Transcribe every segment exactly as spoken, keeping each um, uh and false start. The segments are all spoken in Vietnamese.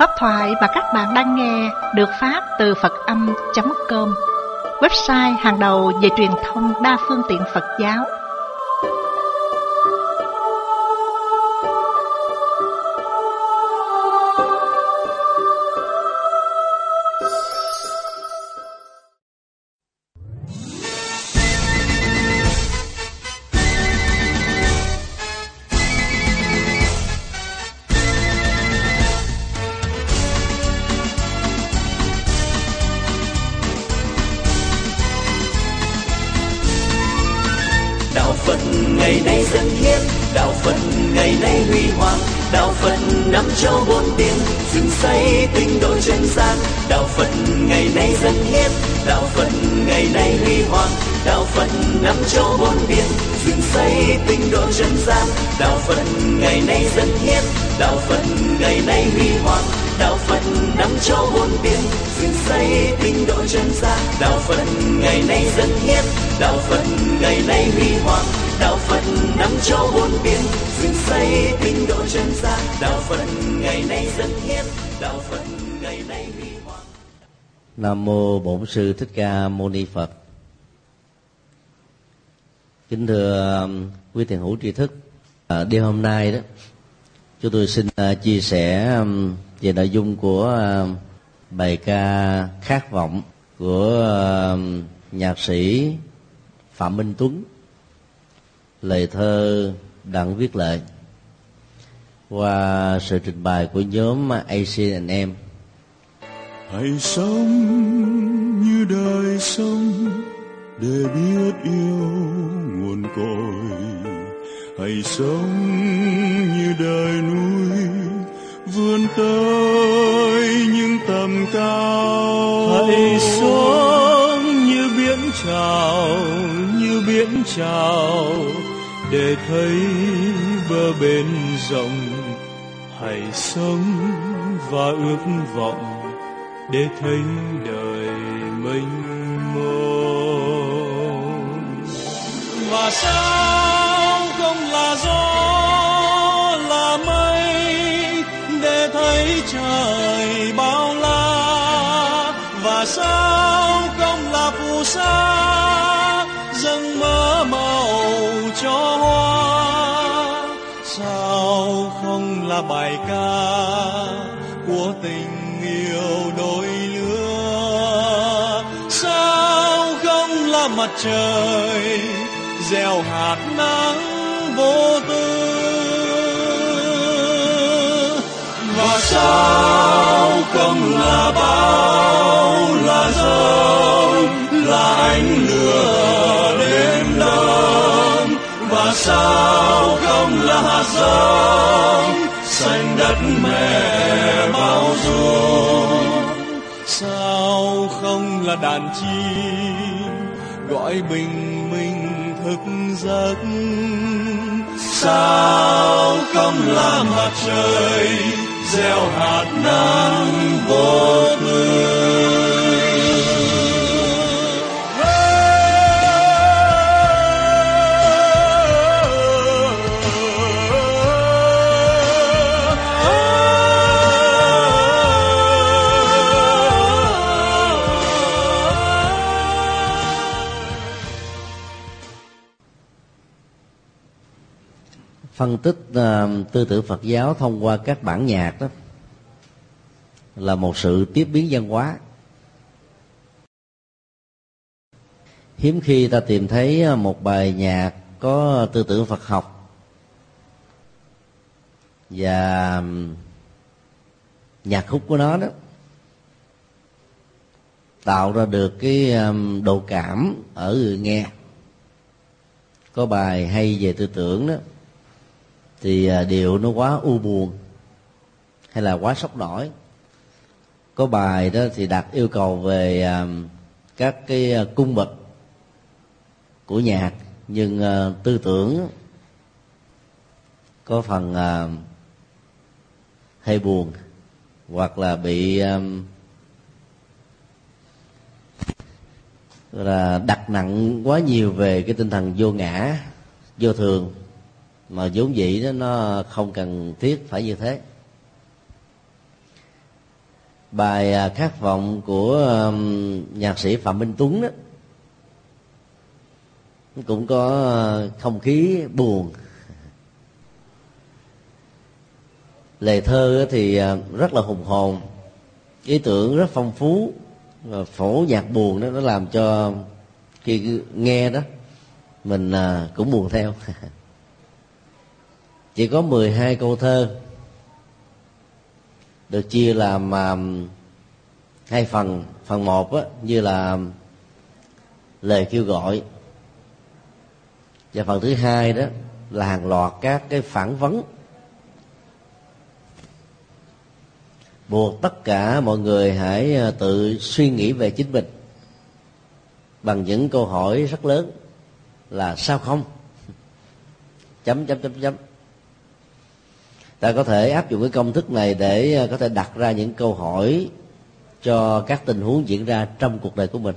Pháp thoại mà các bạn đang nghe được phát từ Phật Âm chấm com, website hàng đầu về truyền thông đa phương tiện Phật giáo. Ngày nay dân hiến, đạo Phật ngày nay huy hoàng, đạo Phật năm châu bốn biển, dựng xây tinh độ chân gian. Đạo Phật ngày nay dân hiến, đạo Phật ngày nay huy hoàng, đạo Phật năm châu bốn biển, dựng xây tinh độ chân gian. Đạo Phật ngày nay dân hiến, đạo Phật ngày nay huy hoàng, đạo Phật năm châu bốn biển, dựng xây tinh độ chân gian. Đạo Phật ngày nay dân hiến, đạo Phật ngày nay huy hoàng, đạo Phật năm châu bốn biển, dựng xây tinh độ chân gian. Đạo Phật ngày nay dân hiến, đạo Phật ngày nay huy hoàng. Nam mô Bổn Sư Thích Ca Mâu Ni Phật. Kính thưa quý thiền hữu tri thức, à, đêm hôm nay đó chúng tôi xin uh, chia sẻ um, về nội dung của uh, bài ca Khát Vọng của uh, nhạc sĩ Phạm Minh Tuấn, lời thơ Đặng Viết Lệ, qua sự trình bày của nhóm a xê and em. Hãy sống như đời sống để biết yêu nguồn cội, hãy sống như đời núi vươn tới những tầm cao. Hãy sống như biển trào, như biển trào để thấy bờ bên rộng. Hãy sống và ước vọng để thấy đời mênh mông. Và sao không là gió là mây để thấy trời bao la. Và sao không là phù sa dâng mơ màu cho hoa. Sao không là bài ca của tình yêu đôi lứa. Sao không là mặt trời gieo hạt nắng vô tư. Và sao không là bão là giông là ánh lửa đêm đông. Và sao không là hạt giống xanh đất mẹ bao dung. Sao không là đàn chim gọi bình minh thức giấc. Sao không là mặt trời gieo hạt nắng vô tư. Phân tích uh, tư tưởng Phật giáo thông qua các bản nhạc đó là một sự tiếp biến văn hóa. Hiếm khi ta tìm thấy một bài nhạc có tư tưởng Phật học và nhạc khúc của nó đó tạo ra được cái um, độ cảm ở người nghe. Có bài hay về tư tưởng đó thì điệu nó quá u buồn hay là quá sốc nổi. Có bài đó thì đặt yêu cầu về uh, các cái cung bậc của nhạc, nhưng uh, tư tưởng có phần uh, hơi buồn hoặc là bị um, là đặt nặng quá nhiều về cái tinh thần vô ngã, vô thường, mà vốn dĩ đó nó không cần thiết phải như thế. bài Khát Vọng của um, nhạc sĩ Phạm Minh Tuấn đó cũng có không khí buồn. Lời thơ thì rất là hùng hồn, ý tưởng rất phong phú, và phổ nhạc buồn đó nó làm cho khi nghe đó mình cũng buồn theo. Chỉ có mười hai câu thơ, được chia làm hai phần. Phần một á, như là lời kêu gọi, và phần thứ hai đó là hàng loạt các cái phản vấn, buộc tất cả mọi người hãy tự suy nghĩ về chính mình bằng những câu hỏi rất lớn là sao không, chấm chấm chấm chấm. Ta có thể áp dụng cái công thức này để có thể đặt ra những câu hỏi cho các tình huống diễn ra trong cuộc đời của mình.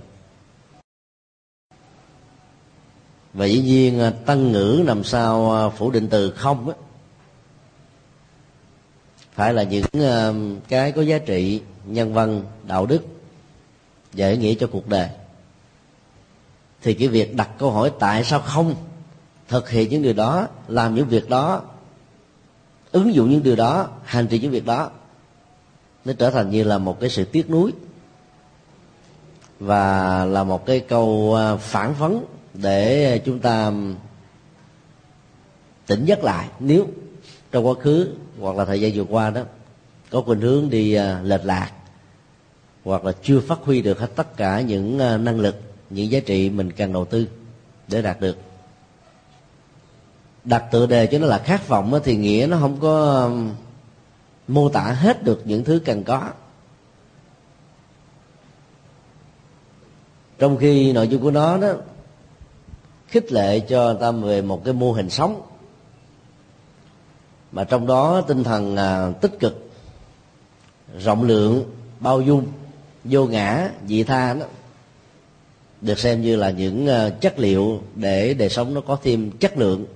Và dĩ nhiên Tân ngữ làm sao phủ định từ không á, phải là những cái có giá trị nhân văn, đạo đức và ý nghĩa cho cuộc đời. Thì cái việc đặt câu hỏi tại sao không, thực hiện những điều đó, làm những việc đó, ứng dụng những điều đó, hành trì những việc đó, nó trở thành như là một cái sự tiếc nuối và là một cái câu phản vấn để chúng ta tỉnh giấc lại nếu trong quá khứ hoặc là thời gian vừa qua đó có khuynh hướng đi lệch lạc, hoặc là chưa phát huy được hết tất cả những năng lực, những giá trị mình cần đầu tư để đạt được. Đặt tựa đề cho nó là khát vọng thì nghĩa nó không có mô tả hết được những thứ cần có, trong khi nội dung của nó đó khích lệ cho người ta về một cái mô hình sống, mà trong đó tinh thần à, tích cực, rộng lượng, bao dung, vô ngã, vị tha đó được xem như là những à, chất liệu để đời sống nó có thêm chất lượng.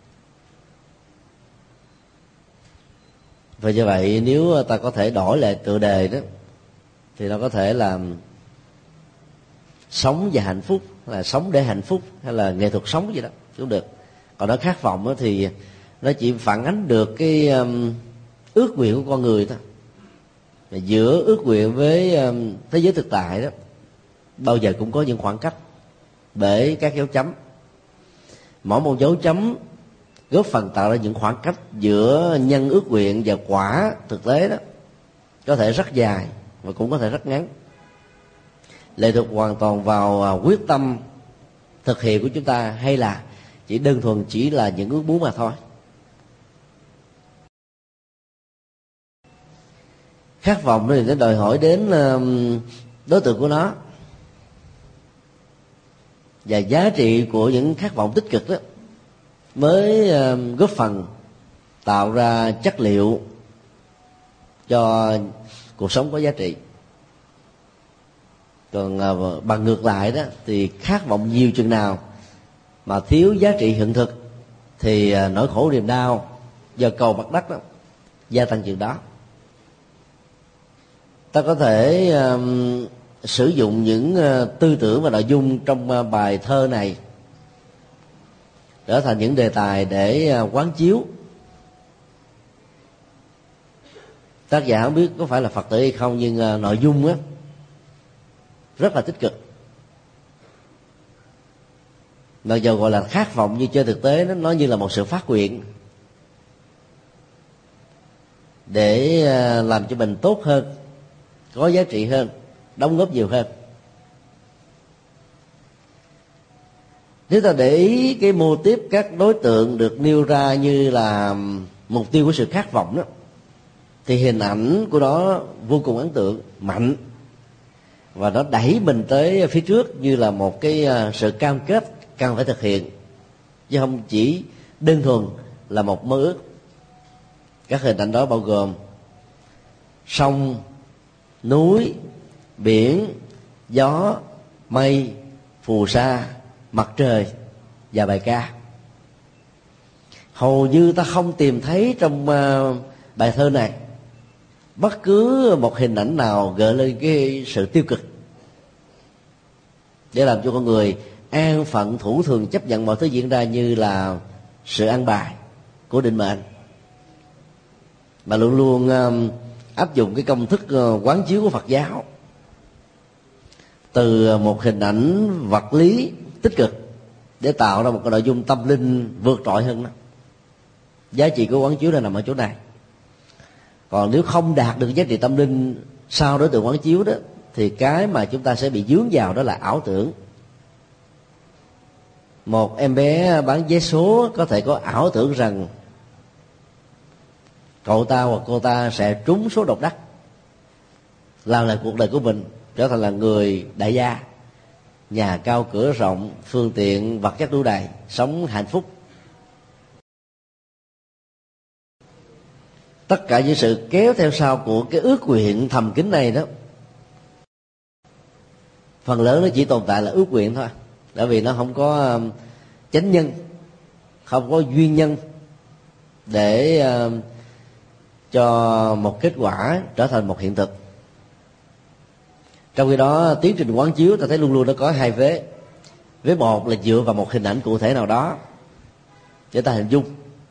Và như vậy nếu ta có thể đổi lại tựa đề đó thì nó có thể là sống và hạnh phúc, là sống để hạnh phúc, hay là nghệ thuật sống gì đó cũng được. Còn nó khát vọng đó thì nó chỉ phản ánh được cái um, ước nguyện của con người thôi. Và giữa ước nguyện với um, thế giới thực tại đó bao giờ cũng có những khoảng cách bởi các dấu chấm. Mỗi một dấu chấm góp phần tạo ra những khoảng cách giữa nhân ước nguyện và quả thực tế đó, có thể rất dài và cũng có thể rất ngắn, lệ thuộc hoàn toàn vào quyết tâm thực hiện của chúng ta, hay là chỉ đơn thuần chỉ là những ước muốn mà thôi. Khát vọng thì nó đòi hỏi đến đối tượng của nó, và giá trị của những khát vọng tích cực đó mới góp phần tạo ra chất liệu cho cuộc sống có giá trị. Còn bằng ngược lại đó thì khát vọng nhiều chừng nào mà thiếu giá trị hiện thực thì nỗi khổ niềm đau do cầu mặt đất đó gia tăng chừng đó. Ta có thể um, sử dụng những uh, tư tưởng và nội dung trong uh, bài thơ này trở thành những đề tài để uh, quán chiếu. Tác giả không biết có phải là Phật tử hay không, nhưng uh, nội dung á rất là tích cực. Mặc dù gọi là khát vọng, nhưng trên thực tế nó, nó như là một sự phát nguyện để uh, làm cho mình tốt hơn, có giá trị hơn, đóng góp nhiều hơn. Nếu ta để ý cái mô típ các đối tượng được nêu ra như là mục tiêu của sự khát vọng đó, thì hình ảnh của nó vô cùng ấn tượng, mạnh, và nó đẩy mình tới phía trước như là một cái sự cam kết cần phải thực hiện, chứ không chỉ đơn thuần là một mơ ước. Các hình ảnh đó bao gồm sông, núi, biển, gió, mây, phù sa, mặt trời và bài ca. Hầu như ta không tìm thấy trong uh, bài thơ này bất cứ một hình ảnh nào gợi lên cái sự tiêu cực để làm cho con người an phận thủ thường chấp nhận mọi thứ diễn ra như là sự an bài của định mệnh, mà luôn luôn uh, áp dụng cái công thức uh, quán chiếu của Phật giáo từ một hình ảnh vật lý tích cực để tạo ra một cái nội dung tâm linh vượt trội hơn đó. Giá trị của quán chiếu là nằm ở chỗ này. Còn nếu không đạt được giá trị tâm linh sau đối tượng quán chiếu đó, thì cái mà chúng ta sẽ bị dướng vào đó là ảo tưởng. Một em bé bán vé số có thể có ảo tưởng rằng cậu ta hoặc cô ta sẽ trúng số độc đắc, làm lại cuộc đời của mình trở thành là người đại gia, nhà cao cửa rộng, phương tiện vật chất đủ đầy, sống hạnh phúc. Tất cả những sự kéo theo sau của cái ước nguyện thầm kín này đó, phần lớn nó chỉ tồn tại là ước nguyện thôi, bởi vì nó không có chánh nhân, không có duyên nhân để uh, cho một kết quả trở thành một hiện thực. Trong khi đó tiến trình quán chiếu ta thấy luôn luôn nó có hai vế. Vế một là dựa vào một hình ảnh cụ thể nào đó để ta hình dung,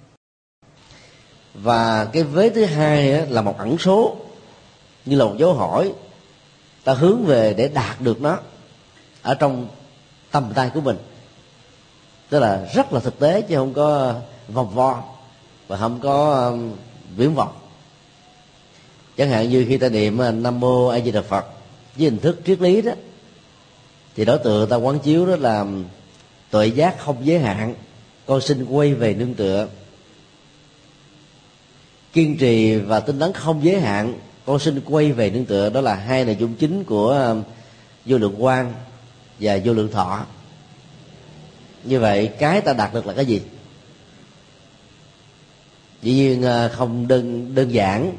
và cái vế thứ hai là một ẩn số, như là một dấu hỏi ta hướng về để đạt được nó ở trong tầm tay của mình, tức là rất là thực tế chứ không có vòng vo và không có um, viễn vọng. Chẳng hạn như khi ta niệm Nam Mô A Di Đà Phật với hình thức triết lý đó, thì đối tượng ta quán chiếu đó là tuệ giác không giới hạn, con xin quay về nương tựa. Kiên trì và tinh tấn không giới hạn, con xin quay về nương tựa. Đó là hai nội dung chính của vô lượng quang và vô lượng thọ. Như vậy cái ta đạt được là cái gì? Dĩ nhiên không đơn, đơn giản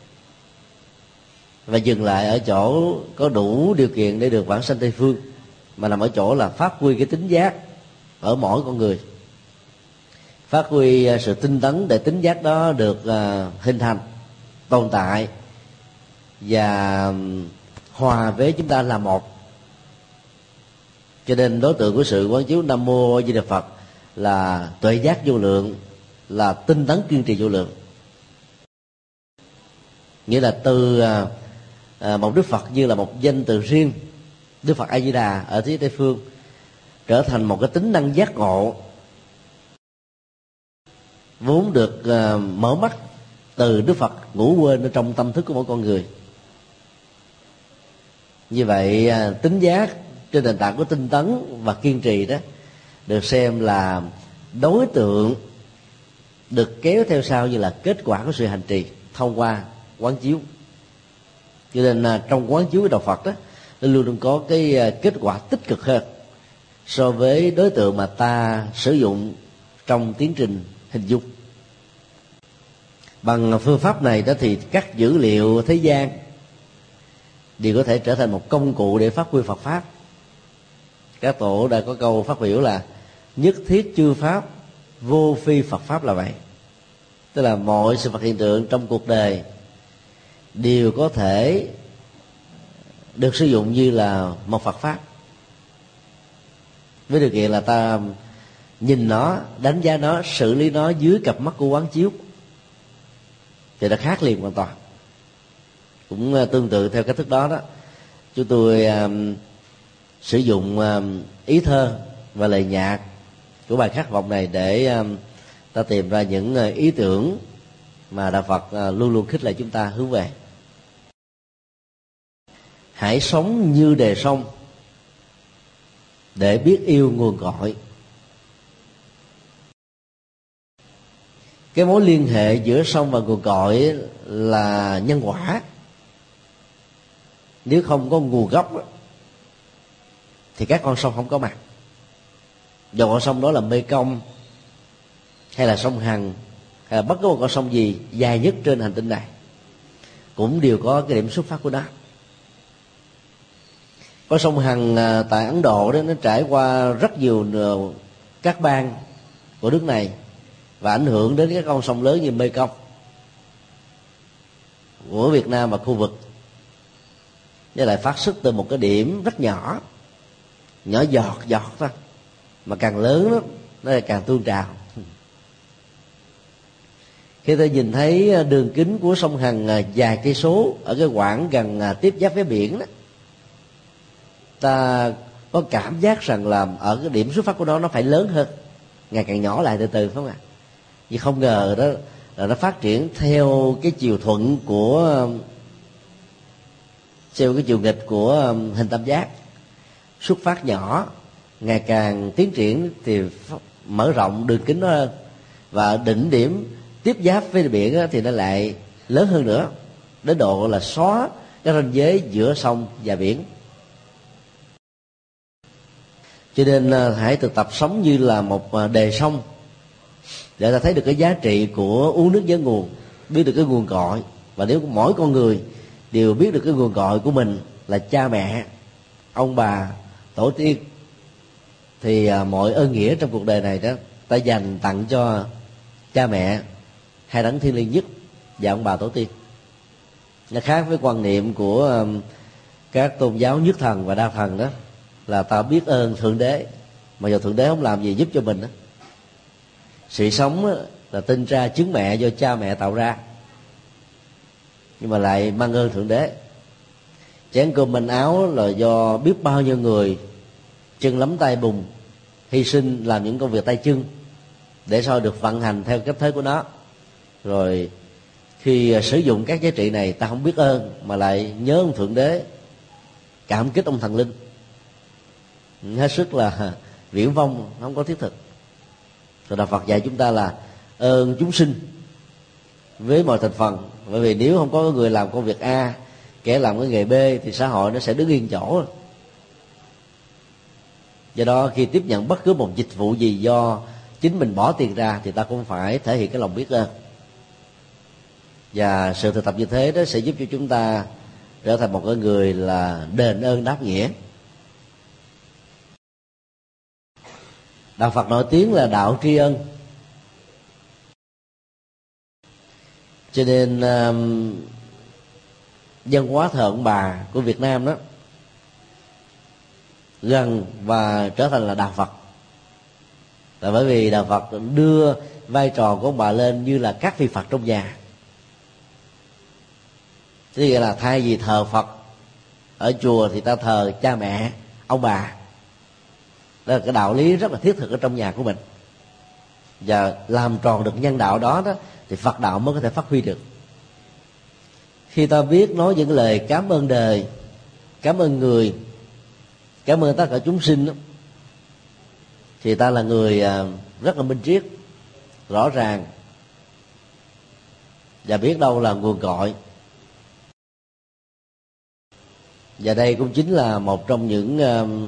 và dừng lại ở chỗ có đủ điều kiện để được vãng sanh Tây Phương, mà nằm ở chỗ là phát huy cái tính giác ở mỗi con người, phát huy sự tinh tấn để tính giác đó được uh, hình thành, tồn tại và hòa với chúng ta là một. Cho nên đối tượng của sự quán chiếu Nam Mô A Di Đà Phật là tuệ giác vô lượng, là tinh tấn kiên trì vô lượng. Nghĩa là từ uh, uh, một Đức Phật như là một danh từ riêng, Đức Phật A Di Đà ở thế Tây Phương, trở thành một cái tính năng giác ngộ vốn được uh, mở mắt từ Đức Phật ngủ quên ở trong tâm thức của mỗi con người. Như vậy uh, tính giác trên nền tảng của tinh tấn và kiên trì đó được xem là đối tượng được kéo theo sau như là kết quả của sự hành trì thông qua quán chiếu. Cho nên uh, trong quán chiếu của đạo Phật đó, nó luôn luôn có cái uh, kết quả tích cực hơn so với đối tượng mà ta sử dụng trong tiến trình hình dung. Bằng phương pháp này đó thì các dữ liệu thế gian đều có thể trở thành một công cụ để phát huy Phật pháp. Các tổ đã có câu phát biểu là nhất thiết chư pháp, vô phi Phật pháp là vậy. Tức là mọi sự vật hiện tượng trong cuộc đời đều có thể được sử dụng như là một Phật pháp, với điều kiện là ta nhìn nó, đánh giá nó, xử lý nó dưới cặp mắt của quán chiếu, thì nó khác liền hoàn toàn. Cũng tương tự theo cách thức đó đó, chúng tôi um, sử dụng um, ý thơ và lời nhạc của bài khát vọng này để um, ta tìm ra những uh, ý tưởng mà Đạo Phật uh, luôn luôn khích lệ chúng ta hướng về. Hãy sống như đề sông để biết yêu nguồn cội. Cái mối liên hệ giữa sông và nguồn cội là nhân quả. Nếu không có nguồn gốc thì các con sông không có mặt. Dù con sông đó là Mê Công hay là sông Hằng hay là bất cứ một con sông gì dài nhất trên hành tinh này, cũng đều có cái điểm xuất phát của nó. Có sông Hằng tại Ấn Độ đó, nó trải qua rất nhiều các bang của nước này và ảnh hưởng đến các con sông lớn như Mê Công. của Việt Nam và khu vực, nó lại phát xuất từ một cái điểm rất nhỏ, nhỏ giọt giọt thôi, mà càng lớn đó, nó lại càng tuôn trào. Khi ta nhìn thấy đường kính của sông Hằng dài cây số ở cái quãng gần tiếp giáp với biển đó, ta có cảm giác rằng là ở cái điểm xuất phát của nó nó phải lớn hơn, ngày càng nhỏ lại từ từ, phải không ạ? Nhưng không ngờ đó là nó phát triển theo cái chiều thuận của theo cái chiều nghịch của hình tam giác. Xuất phát nhỏ, ngày càng tiến triển thì mở rộng đường kính nó hơn, và đỉnh điểm tiếp giáp với biển thì nó lại lớn hơn nữa, đến độ là xóa cái ranh giới giữa sông và biển. Cho nên hãy thực tập sống như là một đề sông, để ta thấy được cái giá trị của uống nước nhớ nguồn, biết được cái nguồn cội. Và nếu mỗi con người đều biết được cái nguồn cội của mình là cha mẹ, ông bà, tổ tiên, thì mọi ơn nghĩa trong cuộc đời này đó ta dành tặng cho cha mẹ, hai đấng thiêng liêng nhất, và ông bà tổ tiên. Nó khác với quan niệm của các tôn giáo nhất thần và đa thần đó, là ta biết ơn Thượng Đế, mà dù Thượng Đế không làm gì giúp cho mình đó. Sự sống là tinh tra trứng mẹ do cha mẹ tạo ra, nhưng mà lại mang ơn Thượng Đế. Chén cơm manh áo là do biết bao nhiêu người chân lấm tay bùn hy sinh làm những công việc tay chân để sao được vận hành theo cách thế của nó. Rồi khi sử dụng các giá trị này, ta không biết ơn mà lại nhớ ông Thượng Đế, cảm kích ông thần linh, hết sức là viển vông, không có thiết thực. Rồi Đạo Phật dạy chúng ta là ơn chúng sinh với mọi thành phần, bởi vì nếu không có người làm công việc A, kẻ làm cái nghề B, thì xã hội nó sẽ đứng yên chỗ. Do đó khi tiếp nhận bất cứ một dịch vụ gì do chính mình bỏ tiền ra, thì ta cũng phải thể hiện cái lòng biết ơn. Và sự thực tập như thế đó sẽ giúp cho chúng ta trở thành một cái người là đền ơn đáp nghĩa. Đạo Phật nổi tiếng là đạo tri ân, cho nên um, văn hóa thờ ông bà của Việt Nam đó gần và trở thành là đạo Phật, là bởi vì đạo Phật đưa vai trò của ông bà lên như là các vị Phật trong nhà. Thế nghĩa là thay vì thờ Phật ở chùa thì ta thờ cha mẹ, ông bà. Đó là cái đạo lý rất là thiết thực ở trong nhà của mình. Và làm tròn được nhân đạo đó, đó thì Phật đạo mới có thể phát huy được. Khi ta biết nói những lời cảm ơn đời, cảm ơn người, cảm ơn tất cả chúng sinh đó, thì ta là người rất là minh triết, rõ ràng, và biết đâu là nguồn cội. Và đây cũng chính là một trong những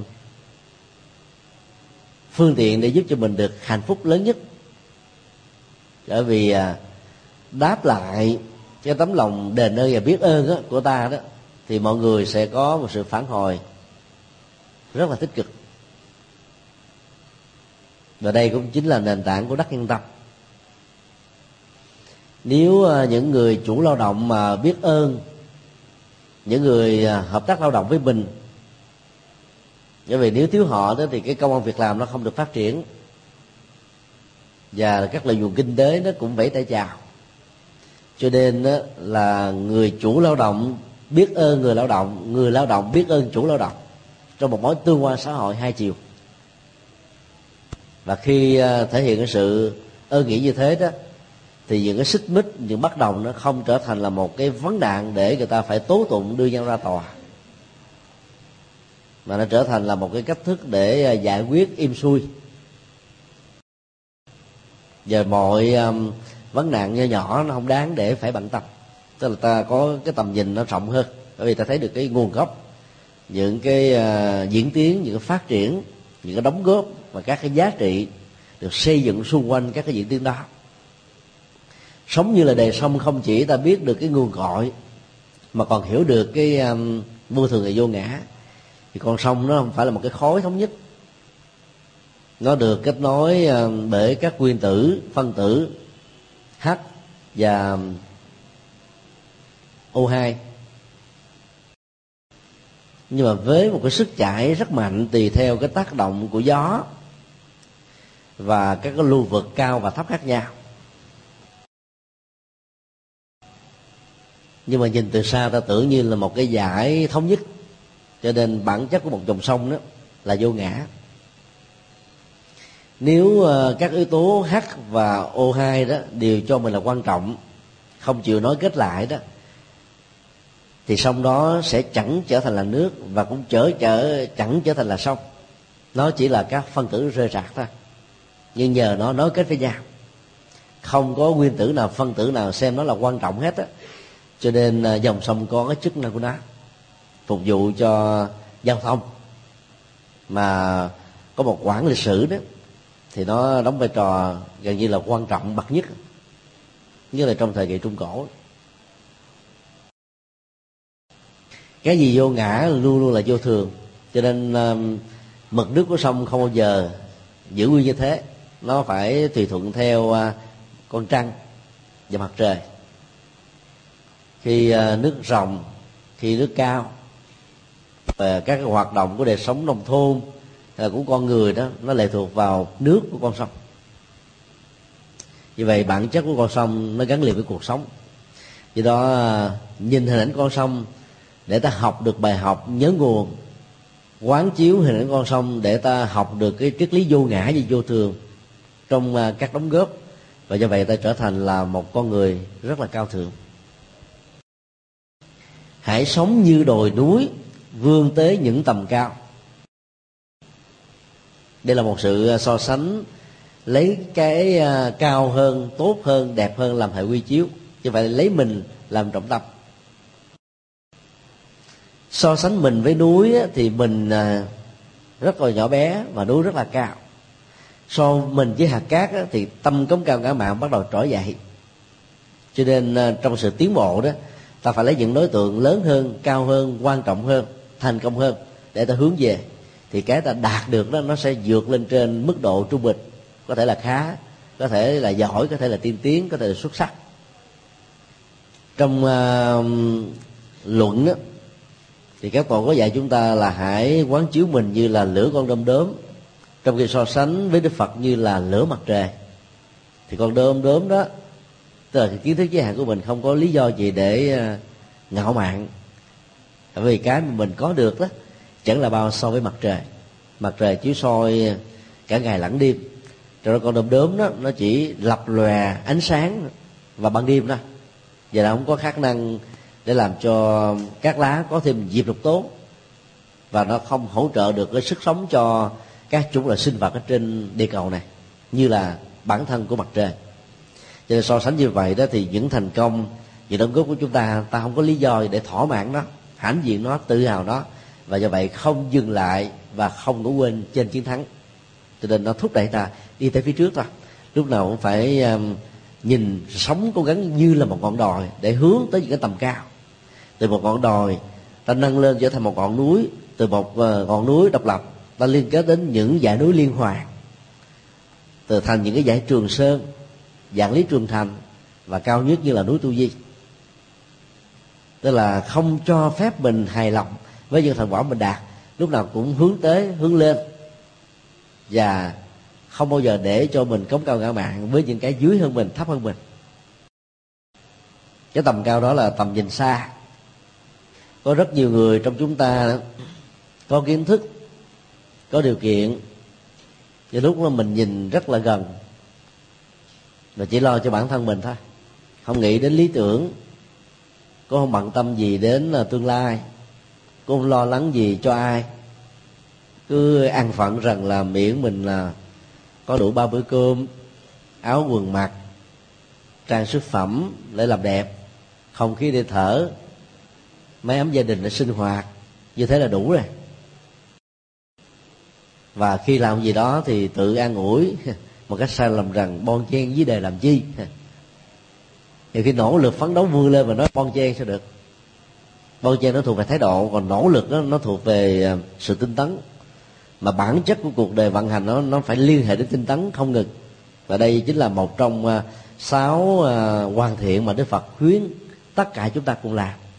phương tiện để giúp cho mình được hạnh phúc lớn nhất. Bởi vì đáp lại cái tấm lòng đền ơn và biết ơn đó, của ta đó, thì mọi người sẽ có một sự phản hồi rất là tích cực. Và đây cũng chính là nền tảng của đắc nhân tâm. Nếu những người chủ lao động mà biết ơn những người hợp tác lao động với mình, bởi vì nếu thiếu họ đó thì cái công ăn việc làm nó không được phát triển, và các lợi nhuận kinh tế nó cũng vẫy tay chào. Cho nên đó là người chủ lao động biết ơn người lao động, người lao động biết ơn chủ lao động, trong một mối tương quan xã hội hai chiều. Và khi thể hiện cái sự ơn nghĩa như thế đó, thì những cái xích mích, những bất đồng nó không trở thành là một cái vấn nạn để người ta phải tố tụng đưa nhau ra tòa, mà nó trở thành là một cái cách thức để giải quyết êm xuôi. Và mọi um, vấn nạn nho nhỏ nó không đáng để phải bận tâm. Tức là ta có cái tầm nhìn nó rộng hơn, bởi vì ta thấy được cái nguồn gốc, những cái uh, diễn tiến, những cái phát triển, những cái đóng góp và các cái giá trị được xây dựng xung quanh các cái diễn tiến đó. Sống như là đề sông không chỉ ta biết được cái nguồn cội, mà còn hiểu được cái um, vô thường và vô ngã. Thì con sông nó không phải là một cái khối thống nhất, nó được kết nối uh, bởi các nguyên tử, phân tử H và ô hai. Nhưng mà với một cái sức chảy rất mạnh tùy theo cái tác động của gió và các cái lưu vực cao và thấp khác nhau. Nhưng mà nhìn từ xa ta tưởng như là một cái dải thống nhất, cho nên bản chất của một dòng sông đó là vô ngã. Nếu các yếu tố H và ô hai đó đều cho mình là quan trọng, không chịu nối kết lại đó, thì sông đó sẽ chẳng trở thành là nước và cũng trở trở chẳng trở thành là sông. Nó chỉ là các phân tử rơi rạc thôi, nhưng nhờ nó nối kết với nhau, không có nguyên tử nào, phân tử nào xem nó là quan trọng hết á, cho nên dòng sông có cái chức năng của nó phục vụ cho giao thông. Mà có một quãng lịch sử đó thì nó đóng vai trò gần như là quan trọng bậc nhất, như là trong thời kỳ Trung Cổ. Cái gì vô ngã luôn luôn là vô thường, cho nên uh, mực nước của sông không bao giờ giữ nguyên như thế, nó phải tùy thuận theo uh, con trăng và mặt trời. Khi uh, nước ròng, khi nước cao, và các cái hoạt động của đời sống nông thôn là của con người đó, nó lệ thuộc vào nước của con sông. Như vậy bản chất của con sông nó gắn liền với cuộc sống. Do đó nhìn hình ảnh con sông để ta học được bài học nhớ nguồn, quán chiếu hình ảnh con sông để ta học được cái triết lý vô ngã và vô thường trong các đóng góp, và do vậy ta trở thành là một con người rất là cao thượng. Hãy sống như đồi núi, vươn tới những tầm cao. Đây là một sự so sánh lấy cái cao hơn, tốt hơn, đẹp hơn làm hệ quy chiếu, chứ phải lấy mình làm trọng tâm. So sánh mình với núi thì mình rất là nhỏ bé và núi rất là cao. So mình với hạt cát thì tâm cống cao ngã mạn bắt đầu trỗi dậy. Cho nên trong sự tiến bộ đó, ta phải lấy những đối tượng lớn hơn, cao hơn, quan trọng hơn, thành công hơn để ta hướng về. Thì cái ta đạt được đó nó sẽ vượt lên trên mức độ trung bình, có thể là khá, có thể là giỏi, có thể là tiên tiến, có thể là xuất sắc. Trong uh, luận đó, thì các tổ có dạy chúng ta là hãy quán chiếu mình như là lửa con đom đóm, trong khi so sánh với Đức Phật như là lửa mặt trời. Thì con đom đóm đó, tức là kiến thức giới hạn của mình, không có lý do gì để ngạo mạn, bởi vì cái mà mình có được đó chẳng là bao so với mặt trời. Mặt trời chiếu soi cả ngày lẫn đêm, cho nên con đom đóm đó nó chỉ lập lòe ánh sáng vào ban đêm thôi, và nó không có khả năng để làm cho các lá có thêm diệp lục tố, và nó không hỗ trợ được cái sức sống cho các chủng loại sinh vật ở trên địa cầu này như là bản thân của mặt trời. Cho nên so sánh như vậy đó thì những thành công, những đóng góp của chúng ta, ta không có lý do để thỏa mãn nó, hãnh diện nó, tự hào nó, và do vậy không dừng lại và không ngủ quên trên chiến thắng. Cho nên nó thúc đẩy ta đi tới phía trước thôi. Lúc nào cũng phải um, nhìn sống cố gắng như là một ngọn đồi để hướng tới những cái tầm cao. Từ một ngọn đồi ta nâng lên trở thành một ngọn núi, từ một uh, ngọn núi độc lập ta liên kết đến những dãy núi liên hoàn, từ thành những cái dãy Trường Sơn, Vạn Lý Trường Thành, và cao nhất như là núi Tu Di. Tức là không cho phép mình hài lòng với những thành quả mình đạt, lúc nào cũng hướng tới, hướng lên, và không bao giờ để cho mình cống cao ngã mạn với những cái dưới hơn mình, thấp hơn mình. Cái tầm cao đó là tầm nhìn xa. Có rất nhiều người trong chúng ta có kiến thức, có điều kiện, và lúc đó mình nhìn rất là gần, và chỉ lo cho bản thân mình thôi, không nghĩ đến lý tưởng, cũng không bận tâm gì đến tương lai, cũng không lo lắng gì cho ai, cứ an phận rằng là miễn mình là có đủ ba bữa cơm, áo quần mặc, trang sức phẩm để làm đẹp, không khí để thở, máy ấm gia đình để sinh hoạt, như thế là đủ rồi. Và khi làm gì đó thì tự an ủi một cách sai lầm rằng bon chen với đời làm chi. Thì khi nỗ lực phấn đấu vươn lên mà nói bon chen sao được. Bon chen nó thuộc về thái độ, còn nỗ lực đó, nó thuộc về sự tinh tấn. Mà bản chất của cuộc đời vận hành nó nó phải liên hệ đến tinh tấn không ngừng. Và đây chính là một trong sáu hoàn thiện mà Đức Phật khuyến tất cả chúng ta cùng làm.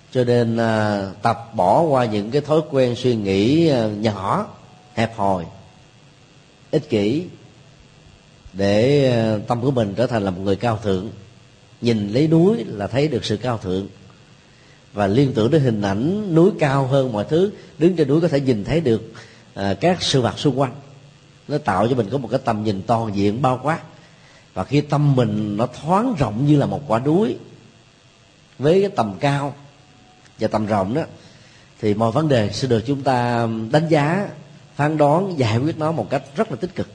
Cho nên à, tập bỏ qua những cái thói quen suy nghĩ à, nhỏ, hẹp hòi, ích kỷ, để à, tâm của mình trở thành là một người cao thượng. Nhìn lấy núi là thấy được sự cao thượng, và liên tưởng đến hình ảnh núi cao hơn mọi thứ. Đứng trên núi có thể nhìn thấy được à, các sự vật xung quanh. Nó tạo cho mình có một cái tầm nhìn toàn diện, bao quát. Và khi tâm mình nó thoáng rộng như là một quả núi với cái tầm cao và tầm rộng đó, thì mọi vấn đề sẽ được chúng ta đánh giá, phán đoán, giải quyết nó một cách rất là tích cực.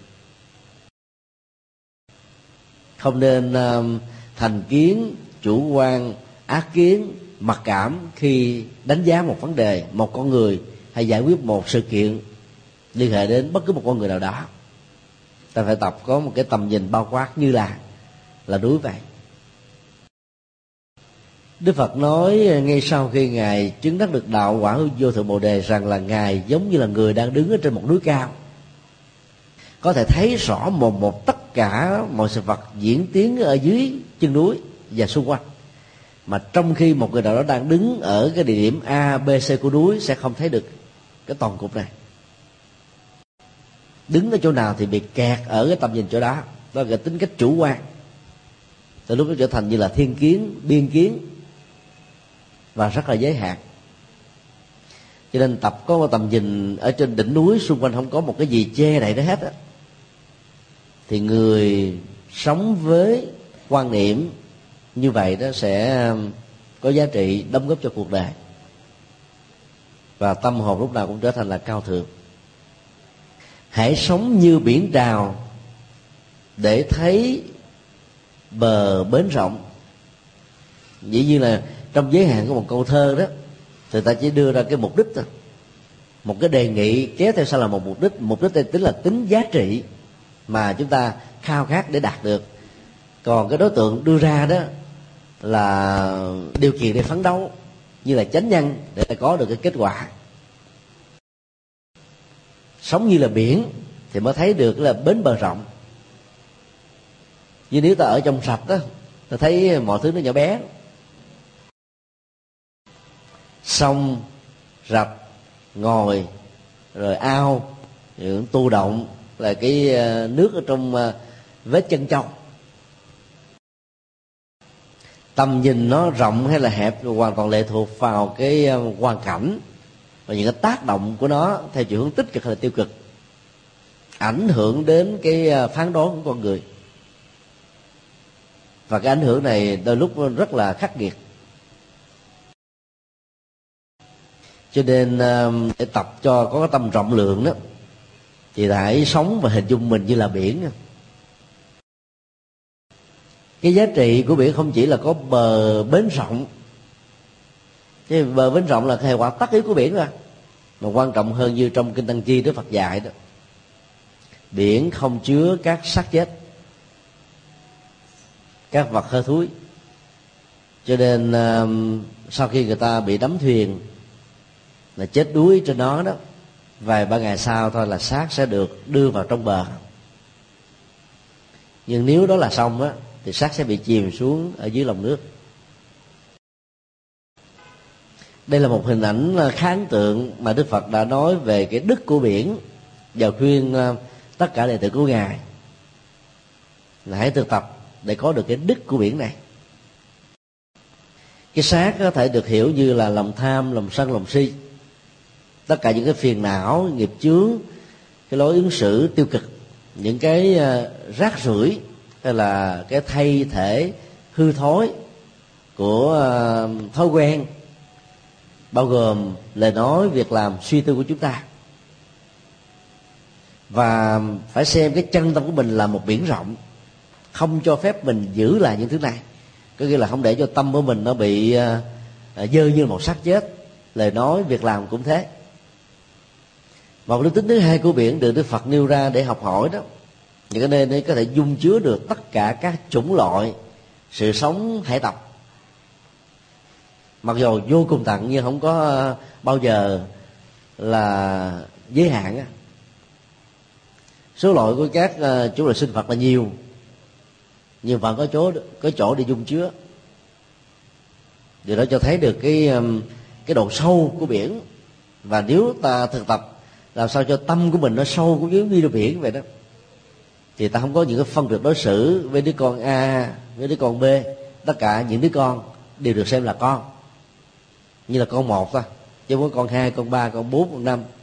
Không nên uh, thành kiến, chủ quan, ác kiến, mặc cảm khi đánh giá một vấn đề, một con người, hay giải quyết một sự kiện liên hệ đến bất cứ một con người nào đó. Ta phải tập có một cái tầm nhìn bao quát như là là núi vậy. Đức Phật nói ngay sau khi Ngài chứng đắc được đạo quả vô thượng Bồ Đề rằng là Ngài giống như là người đang đứng ở trên một núi cao, có thể thấy rõ một một tất cả mọi sự vật diễn tiến ở dưới chân núi và xung quanh, mà trong khi một người nào đó đang đứng ở cái địa điểm A, B, C của núi sẽ không thấy được cái toàn cục này. Đứng ở chỗ nào thì bị kẹt ở cái tầm nhìn chỗ đó. Đó là cái tính cách chủ quan. Từ lúc nó trở thành như là thiên kiến, biên kiến, và rất là giới hạn. Cho nên tập có một tầm nhìn ở trên đỉnh núi, xung quanh không có một cái gì che đậy nó hết á, thì người sống với quan niệm như vậy đó sẽ có giá trị đóng góp cho cuộc đời, và tâm hồn lúc nào cũng trở thành là cao thượng. Hãy sống như biển trào để thấy bờ bến rộng. Dĩ nhiên là trong giới hạn của một câu thơ đó, người ta chỉ đưa ra cái mục đích thôi, một cái đề nghị kéo theo sau là một mục đích. Mục đích đây tính là tính giá trị mà chúng ta khao khát để đạt được. Còn cái đối tượng đưa ra đó là điều kiện để phấn đấu, như là chánh nhân, để có được cái kết quả. Sống như là biển thì mới thấy được là bến bờ rộng. Như nếu ta ở trong sạch đó, ta thấy mọi thứ nó nhỏ bé. Sông, rạch, ngòi, rồi ao, rồi tu động là cái nước ở trong vết chân trâu. Tầm nhìn nó rộng hay là hẹp hoàn toàn lệ thuộc vào cái hoàn cảnh và những cái tác động của nó theo chiều hướng tích cực hay là tiêu cực, ảnh hưởng đến cái phán đoán của con người. Và cái ảnh hưởng này đôi lúc rất là khắc nghiệt. Cho nên để tập cho có cái tâm rộng lượng đó, thì hãy sống và hình dung mình như là biển. Cái giá trị của biển không chỉ là có bờ bến rộng, cái bờ bến rộng là hệ quả tất yếu của biển ra. Mà quan trọng hơn, như trong Kinh Tăng Chi Đức Phật dạy đó, biển không chứa các xác chết, các vật hơi thúi. Cho nên sau khi người ta bị đắm thuyền là chết đuối trên nó đó, vài ba ngày sau thôi là xác sẽ được đưa vào trong bờ. Nhưng nếu đó là xong á, thì xác sẽ bị chìm xuống ở dưới lòng nước. Đây là một hình ảnh khá ấn tượng mà Đức Phật đã nói về cái đức của biển, và khuyên tất cả đệ tử của Ngài là hãy thực tập để có được cái đức của biển này. Cái xác có thể được hiểu như là lòng tham, lòng sân, lòng si, tất cả những cái phiền não, nghiệp chướng, cái lối ứng xử tiêu cực, những cái rác rưởi hay là cái thay thể hư thối của thói quen, bao gồm lời nói, việc làm, suy tư của chúng ta. Và phải xem cái chân tâm của mình là một biển rộng, không cho phép mình giữ lại những thứ này. Có nghĩa là không để cho tâm của mình nó bị dơ như một xác chết. Lời nói, việc làm cũng thế. Một đức tính thứ hai của biển được Đức Phật nêu ra để học hỏi đó, những cái nơi này có thể dung chứa được tất cả các chủng loại sự sống thể tập, mặc dù vô cùng tận nhưng không có bao giờ là giới hạn á. Số loại của các chủng loại sinh vật là nhiều, nhưng vẫn có chỗ có chỗ để dung chứa. Điều đó cho thấy được cái cái độ sâu của biển. Và nếu ta thực tập làm sao cho tâm của mình nó sâu cũng giống như biển vậy đó, thì ta không có những cái phân biệt đối xử với đứa con A, với đứa con B. Tất cả những đứa con đều được xem là con, như là con một thôi, chứ không có con hai, con ba, con bốn, con năm.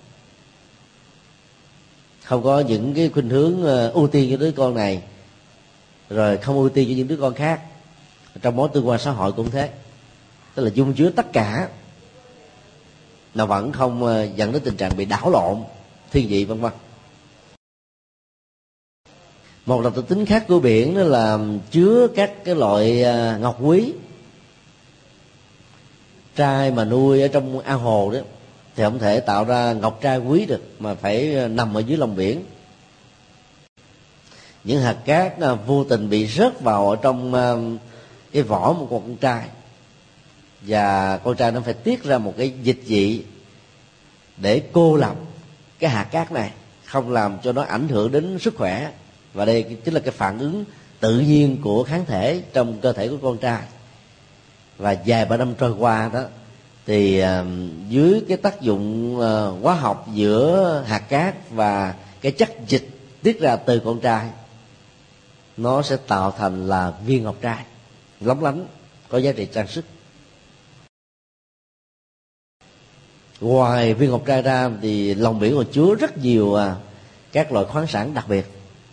Không có những cái khuynh hướng ưu tiên cho đứa con này rồi không ưu tiên cho những đứa con khác. Trong mối tương quan xã hội cũng thế, tức là dung chứa tất cả, mà vẫn không dẫn đến tình trạng bị đảo lộn, thiên vị vân vân. Một đặc tính khác của biển đó là chứa các cái loại ngọc quý. Trai mà nuôi ở trong ao hồ đó thì không thể tạo ra ngọc trai quý được, mà phải nằm ở dưới lòng biển. Những hạt cát vô tình bị rớt vào ở trong cái vỏ một con trai, và con trai nó phải tiết ra một cái dịch vị để cô lập cái hạt cát này, không làm cho nó ảnh hưởng đến sức khỏe. Và đây chính là cái phản ứng tự nhiên của kháng thể trong cơ thể của con trai. Và vài ba năm trôi qua đó thì uh, dưới cái tác dụng uh, hóa học giữa hạt cát và cái chất dịch tiết ra từ con trai, nó sẽ tạo thành là viên ngọc trai lóng lánh, có giá trị trang sức. Ngoài viên ngọc trai ra thì lòng biển còn chứa rất nhiều uh, các loại khoáng sản đặc biệt.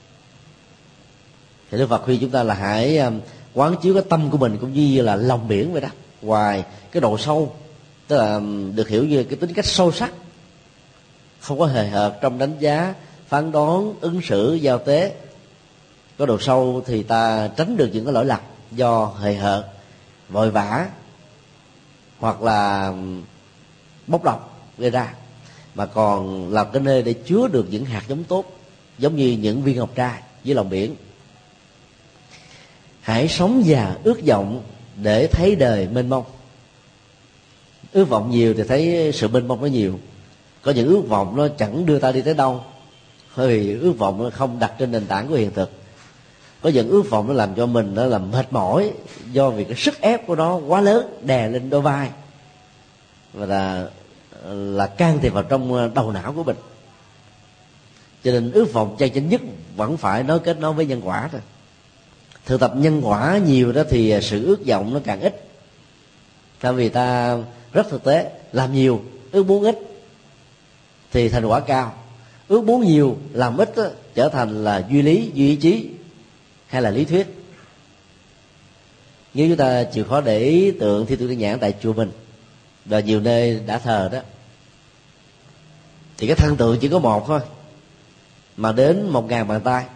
Thì Đức Phật khuyên chúng ta là hãy uh, quán chiếu cái tâm của mình cũng như là lòng biển vậy đó. Ngoài cái độ sâu, tức là được hiểu như cái tính cách sâu sắc, không có hời hợt trong đánh giá, phán đoán, ứng xử, giao tế. Có độ sâu thì ta tránh được những cái lỗi lầm do hời hợt, vội vã hoặc là bốc đồng gây ra, mà còn làm cái nơi để chứa được những hạt giống tốt, giống như những viên ngọc trai dưới lòng biển. Hãy sống và ước vọng để thấy đời mênh mông. Ước vọng nhiều thì thấy sự mênh mông nó nhiều. Có những ước vọng nó chẳng đưa ta đi tới đâu, bởi vì ước vọng nó không đặt trên nền tảng của hiện thực. Có những ước vọng nó làm cho mình nó làm mệt mỏi, do vì cái sức ép của nó quá lớn, đè lên đôi vai và là là can thiệp vào trong đầu não của mình. Cho nên ước vọng chân chính nhất vẫn phải nói kết nối với nhân quả thôi. Thực tập nhân quả nhiều đó thì sự ước vọng nó càng ít. Tại vì ta rất thực tế, làm nhiều ước muốn ít thì thành quả cao. Ước muốn nhiều làm ít đó, trở thành là duy lý, duy ý chí hay là lý thuyết. Nếu chúng ta chịu khó để ý tượng Thiên Tượng Thiên Nhãn tại chùa mình và nhiều nơi đã thờ đó, thì cái thân tượng chỉ có một thôi mà đến một ngàn bàn tay.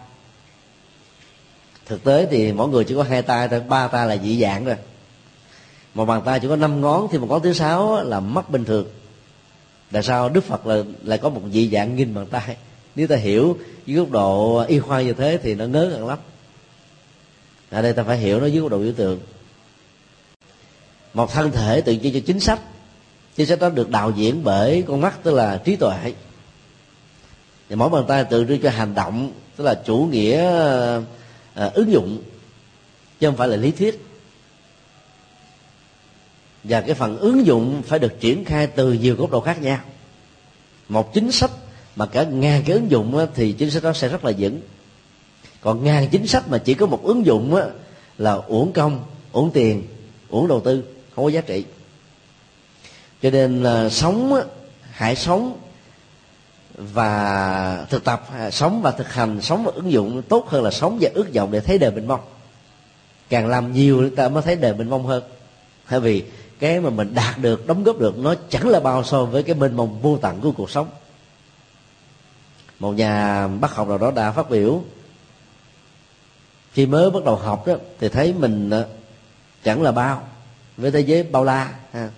Thực tế thì mỗi người chỉ có hai tay thôi, ba tay là dị dạng rồi. Một bàn tay chỉ có năm ngón thì một ngón thứ sáu là mắt bình thường. Tại sao Đức Phật là lại có một dị dạng nghìn bàn tay? Nếu ta hiểu dưới góc độ y khoa như thế thì nó ngớ ngẩn lắm. Ở đây ta phải hiểu nó dưới góc độ biểu tượng. Một thân thể tượng trưng cho chính sách. Chính sách đó được đạo diễn bởi con mắt, tức là trí tuệ. Và mỗi bàn tay tượng trưng cho hành động, tức là chủ nghĩa à, ứng dụng, chứ không phải là lý thuyết. Và cái phần ứng dụng phải được triển khai từ nhiều góc độ khác nhau. Một chính sách mà cả ngàn cái ứng dụng á, thì chính sách đó sẽ rất là vững. Còn ngàn chính sách mà chỉ có một ứng dụng á, là uổng công, uổng tiền, uổng đầu tư, không có giá trị. Cho nên là sống á, hãy sống và thực tập, sống và thực hành, sống và ứng dụng tốt hơn là sống và ước vọng để thấy đời mênh mông. Càng làm nhiều ta mới thấy đời mênh mông hơn. Bởi vì cái mà mình đạt được, đóng góp được nó chẳng là bao so với cái mênh mông vô tận của cuộc sống. Một nhà bác học nào đó đã phát biểu, khi mới bắt đầu học đó thì thấy mình chẳng là bao với thế giới bao la ha.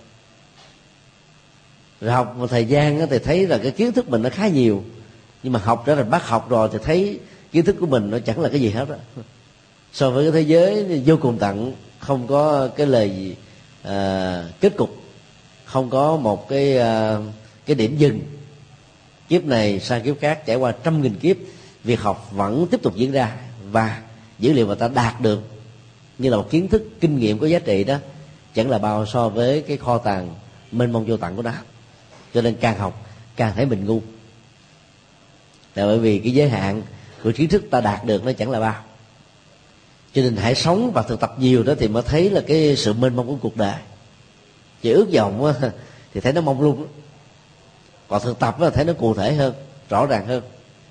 Rồi học một thời gian đó thì thấy là cái kiến thức mình nó khá nhiều, nhưng mà học trở thành bác học rồi thì thấy kiến thức của mình nó chẳng là cái gì hết đó. So với cái thế giới vô cùng tận, không có cái lời à, kết cục, không có một cái à, cái điểm dừng. Kiếp này sang kiếp khác, trải qua trăm nghìn kiếp, việc học vẫn tiếp tục diễn ra, và dữ liệu mà ta đạt được như là một kiến thức, kinh nghiệm có giá trị đó, chẳng là bao so với cái kho tàng mênh mông vô tận của nó. Cho nên càng học càng thấy mình ngu, là bởi vì cái giới hạn của kiến thức ta đạt được nó chẳng là bao. Cho nên hãy sống và thực tập nhiều đó thì mới thấy là cái sự mênh mông của cuộc đời. Chỉ ước vọng á, thì thấy nó mông lung, còn thực tập á, thấy nó cụ thể hơn, rõ ràng hơn.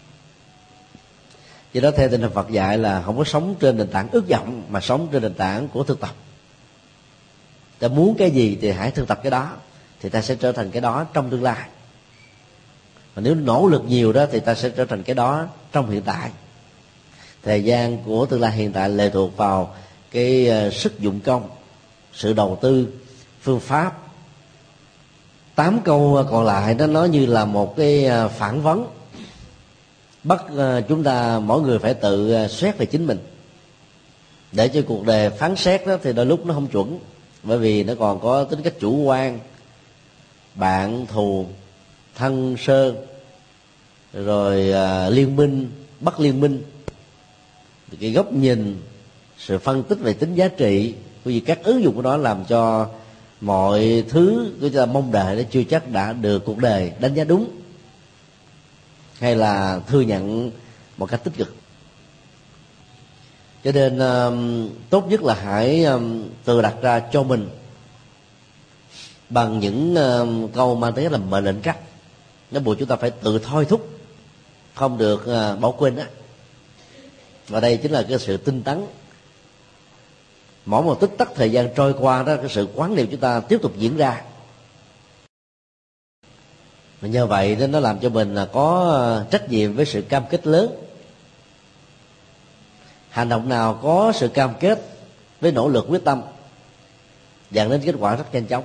Do đó theo tinh thần Phật dạy là không có sống trên nền tảng ước vọng, mà sống trên nền tảng của thực tập. Ta muốn cái gì thì hãy thực tập cái đó, thì ta sẽ trở thành cái đó trong tương lai. Mà nếu nỗ lực nhiều đó thì ta sẽ trở thành cái đó trong hiện tại. Thời gian của tương lai hiện tại lệ thuộc vào cái sức dụng công, sự đầu tư, phương pháp. Tám câu còn lại đó nó như là một cái phản vấn, bắt chúng ta mỗi người phải tự xét về chính mình. Để cho cuộc đời phán xét đó thì đôi lúc nó không chuẩn, bởi vì nó còn có tính cách chủ quan, bạn thù, thân sơn, rồi à, liên minh, bất liên minh. Thì cái góc nhìn, sự phân tích về tính giá trị, bởi vì các ứng dụng của nó làm cho mọi thứ của chúng ta mong đợi nó chưa chắc đã được cuộc đời đánh giá đúng hay là thừa nhận một cách tích cực. Cho nên um, tốt nhất là hãy um, tự đặt ra cho mình bằng những um, câu mang tính là mệnh lệnh cách. Nó buộc chúng ta phải tự thôi thúc, không được uh, bỏ quên đó. Và đây chính là cái sự tinh tấn. Mỗi một tích tắc thời gian trôi qua đó, cái sự quán niệm chúng ta tiếp tục diễn ra. Và nhờ vậy nên nó làm cho mình là có trách nhiệm với sự cam kết lớn. Hành động nào có sự cam kết với nỗ lực quyết tâm dẫn đến kết quả rất nhanh chóng.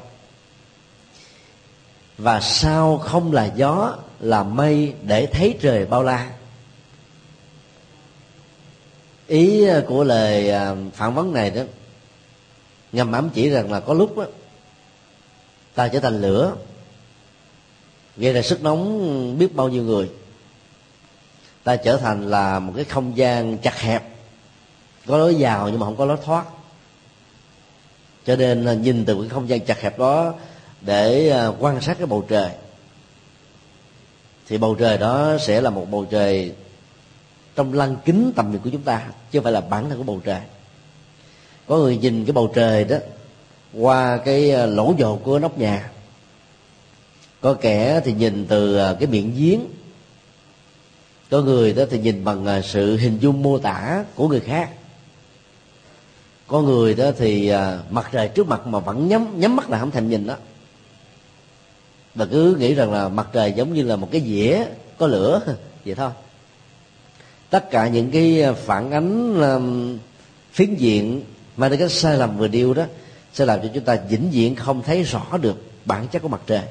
Và sao không là gió là mây để thấy trời bao la. Ý của lời phản vấn này đó ngầm ám chỉ rằng là có lúc đó, ta trở thành lửa, gây ra sức nóng biết bao nhiêu người. Ta trở thành là một cái không gian chặt hẹp, có lối vào nhưng mà không có lối thoát. Cho nên nhìn từ cái không gian chặt hẹp đó để quan sát cái bầu trời, thì bầu trời đó sẽ là một bầu trời trong lăng kính tầm nhìn của chúng ta, chứ không phải là bản thân của bầu trời. Có người nhìn cái bầu trời đó qua cái lỗ dột của nóc nhà, có kẻ thì nhìn từ cái miệng giếng, có người đó thì nhìn bằng sự hình dung mô tả của người khác, có người đó thì mặt trời trước mặt mà vẫn nhắm nhắm mắt là không thèm nhìn đó, và cứ nghĩ rằng là mặt trời giống như là một cái dĩa có lửa vậy thôi. Tất cả những cái phản ánh um, phiến diện mà cái sai lầm vừa điêu đó sẽ làm cho chúng ta vĩnh viễn không thấy rõ được bản chất của mặt trời.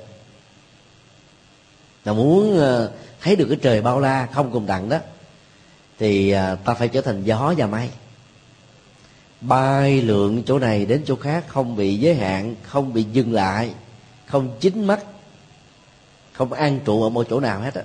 Là muốn uh, thấy được cái trời bao la không cùng đẳng đó thì uh, ta phải trở thành gió và mây, bay lượn chỗ này đến chỗ khác, không bị giới hạn, không bị dừng lại, không chín mắt, không an trụ ở một chỗ nào hết á.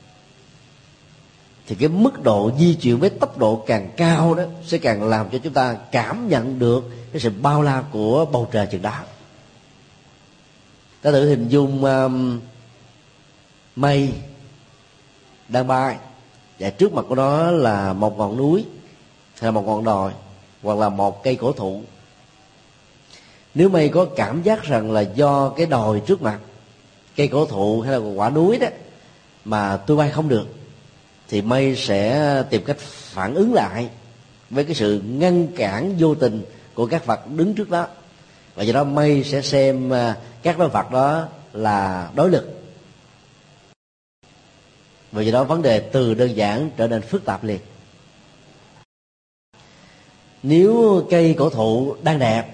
Thì cái mức độ di chuyển với tốc độ càng cao đó sẽ càng làm cho chúng ta cảm nhận được cái sự bao la của bầu trời chừng đó. Ta thử hình dung um, mây đang bay, và trước mặt của nó là một ngọn núi hay là một ngọn đồi hoặc là một cây cổ thụ. Nếu mây có cảm giác rằng là do cái đồi trước mặt, cây cổ thụ hay là quả núi đó mà tôi bay không được, thì mây sẽ tìm cách phản ứng lại với cái sự ngăn cản vô tình của các vật đứng trước đó. Và do đó mây sẽ xem các đối vật đó là đối lực. Và do đó vấn đề từ đơn giản trở nên phức tạp liền. Nếu cây cổ thụ đang đẹp,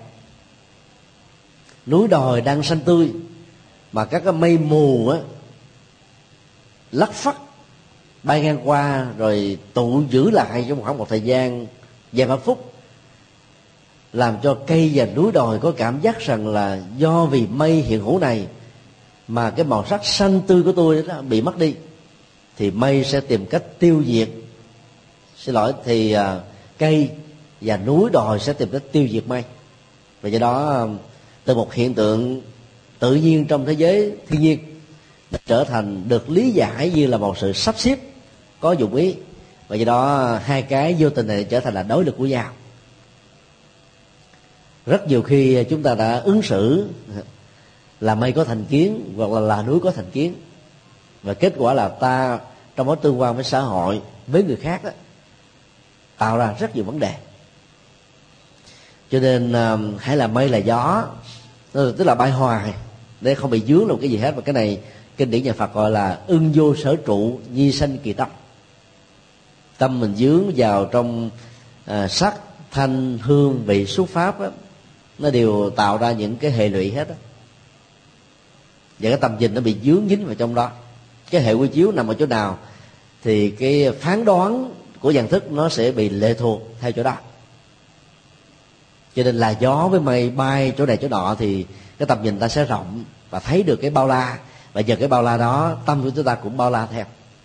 núi đồi đang xanh tươi, mà các cái mây mù á lắc phắc bay ngang qua rồi tụ giữ lại trong khoảng một thời gian vài ba phút, làm cho cây và núi đồi có cảm giác rằng là do vì mây hiện hữu này mà cái màu sắc xanh tươi của tôi đó bị mất đi, thì mây sẽ tìm cách tiêu diệt. Xin lỗi, thì uh, cây và núi đồi sẽ tìm cách tiêu diệt mây. Và do đó từ một hiện tượng tự nhiên trong thế giới thiên nhiên đã trở thành được lý giải như là một sự sắp xếp có dụng ý, và do đó hai cái vô tình này trở thành là đối lực của nhau. Rất nhiều khi chúng ta đã ứng xử là mây có thành kiến hoặc là là núi có thành kiến, và kết quả là ta trong mối tương quan với xã hội, với người khác đó, tạo ra rất nhiều vấn đề. Cho nên uh, hãy là mây là gió, tức là bay hoài để không bị dướng vào cái gì hết. Và cái này kinh điển nhà Phật gọi là ưng vô sở trụ, nhi sanh kỳ tâm. Tâm mình dướng vào trong uh, sắc, thanh, hương, vị, xúc pháp đó, nó đều tạo ra những cái hệ lụy hết đó. Và cái tầm nhìn nó bị dướng dính vào trong đó. Cái hệ quy chiếu nằm ở chỗ nào thì cái phán đoán của nhận thức nó sẽ bị lệ thuộc theo chỗ đó. Cho nên là gió với mây bay chỗ này chỗ nọ thì cái tầm nhìn ta sẽ rộng và thấy được cái bao la, và giờ cái bao la đó tâm của chúng ta cũng bao la theo.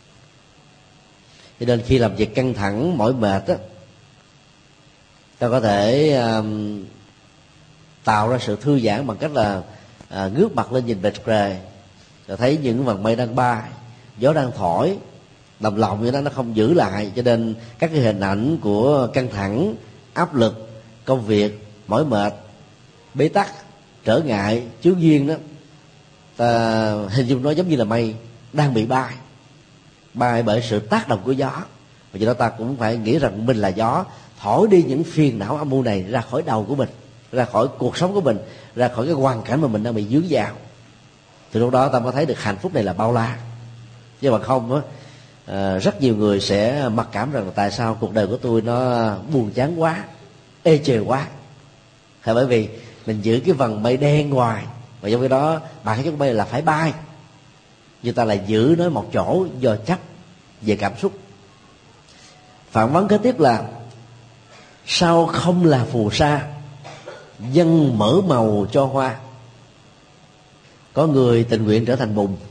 Cho nên khi làm việc căng thẳng mỏi mệt á, ta có thể um, tạo ra sự thư giãn bằng cách là à, ngước mặt lên nhìn bầu trời, rồi thấy những vầng mây đang bay, gió đang thổi, đồng lòng như đó nó không giữ lại. Cho nên các cái hình ảnh của căng thẳng, áp lực, công việc, mỏi mệt, bế tắc, trở ngại, chướng duyên đó, ta hình dung nó giống như là mây đang bị bay, bay bởi sự tác động của gió. Và do đó ta cũng phải nghĩ rằng mình là gió, thổi đi những phiền não âm mưu này ra khỏi đầu của mình, ra khỏi cuộc sống của mình, ra khỏi cái hoàn cảnh mà mình đang bị dướng vào. Thì lúc đó ta mới thấy được hạnh phúc này là bao la. Chứ mà không á, à, rất nhiều người sẽ mặc cảm rằng là tại sao cuộc đời của tôi nó buồn chán quá, ê chề quá. Hay bởi vì mình giữ cái vầng mây đen ngoài, và trong cái đó bản chất của mây là phải bay, nhưng ta lại giữ nó một chỗ do chấp về cảm xúc. Phản vấn kế tiếp là sao không là phù sa, dân mở màu cho hoa. Có người tình nguyện trở thành bùn,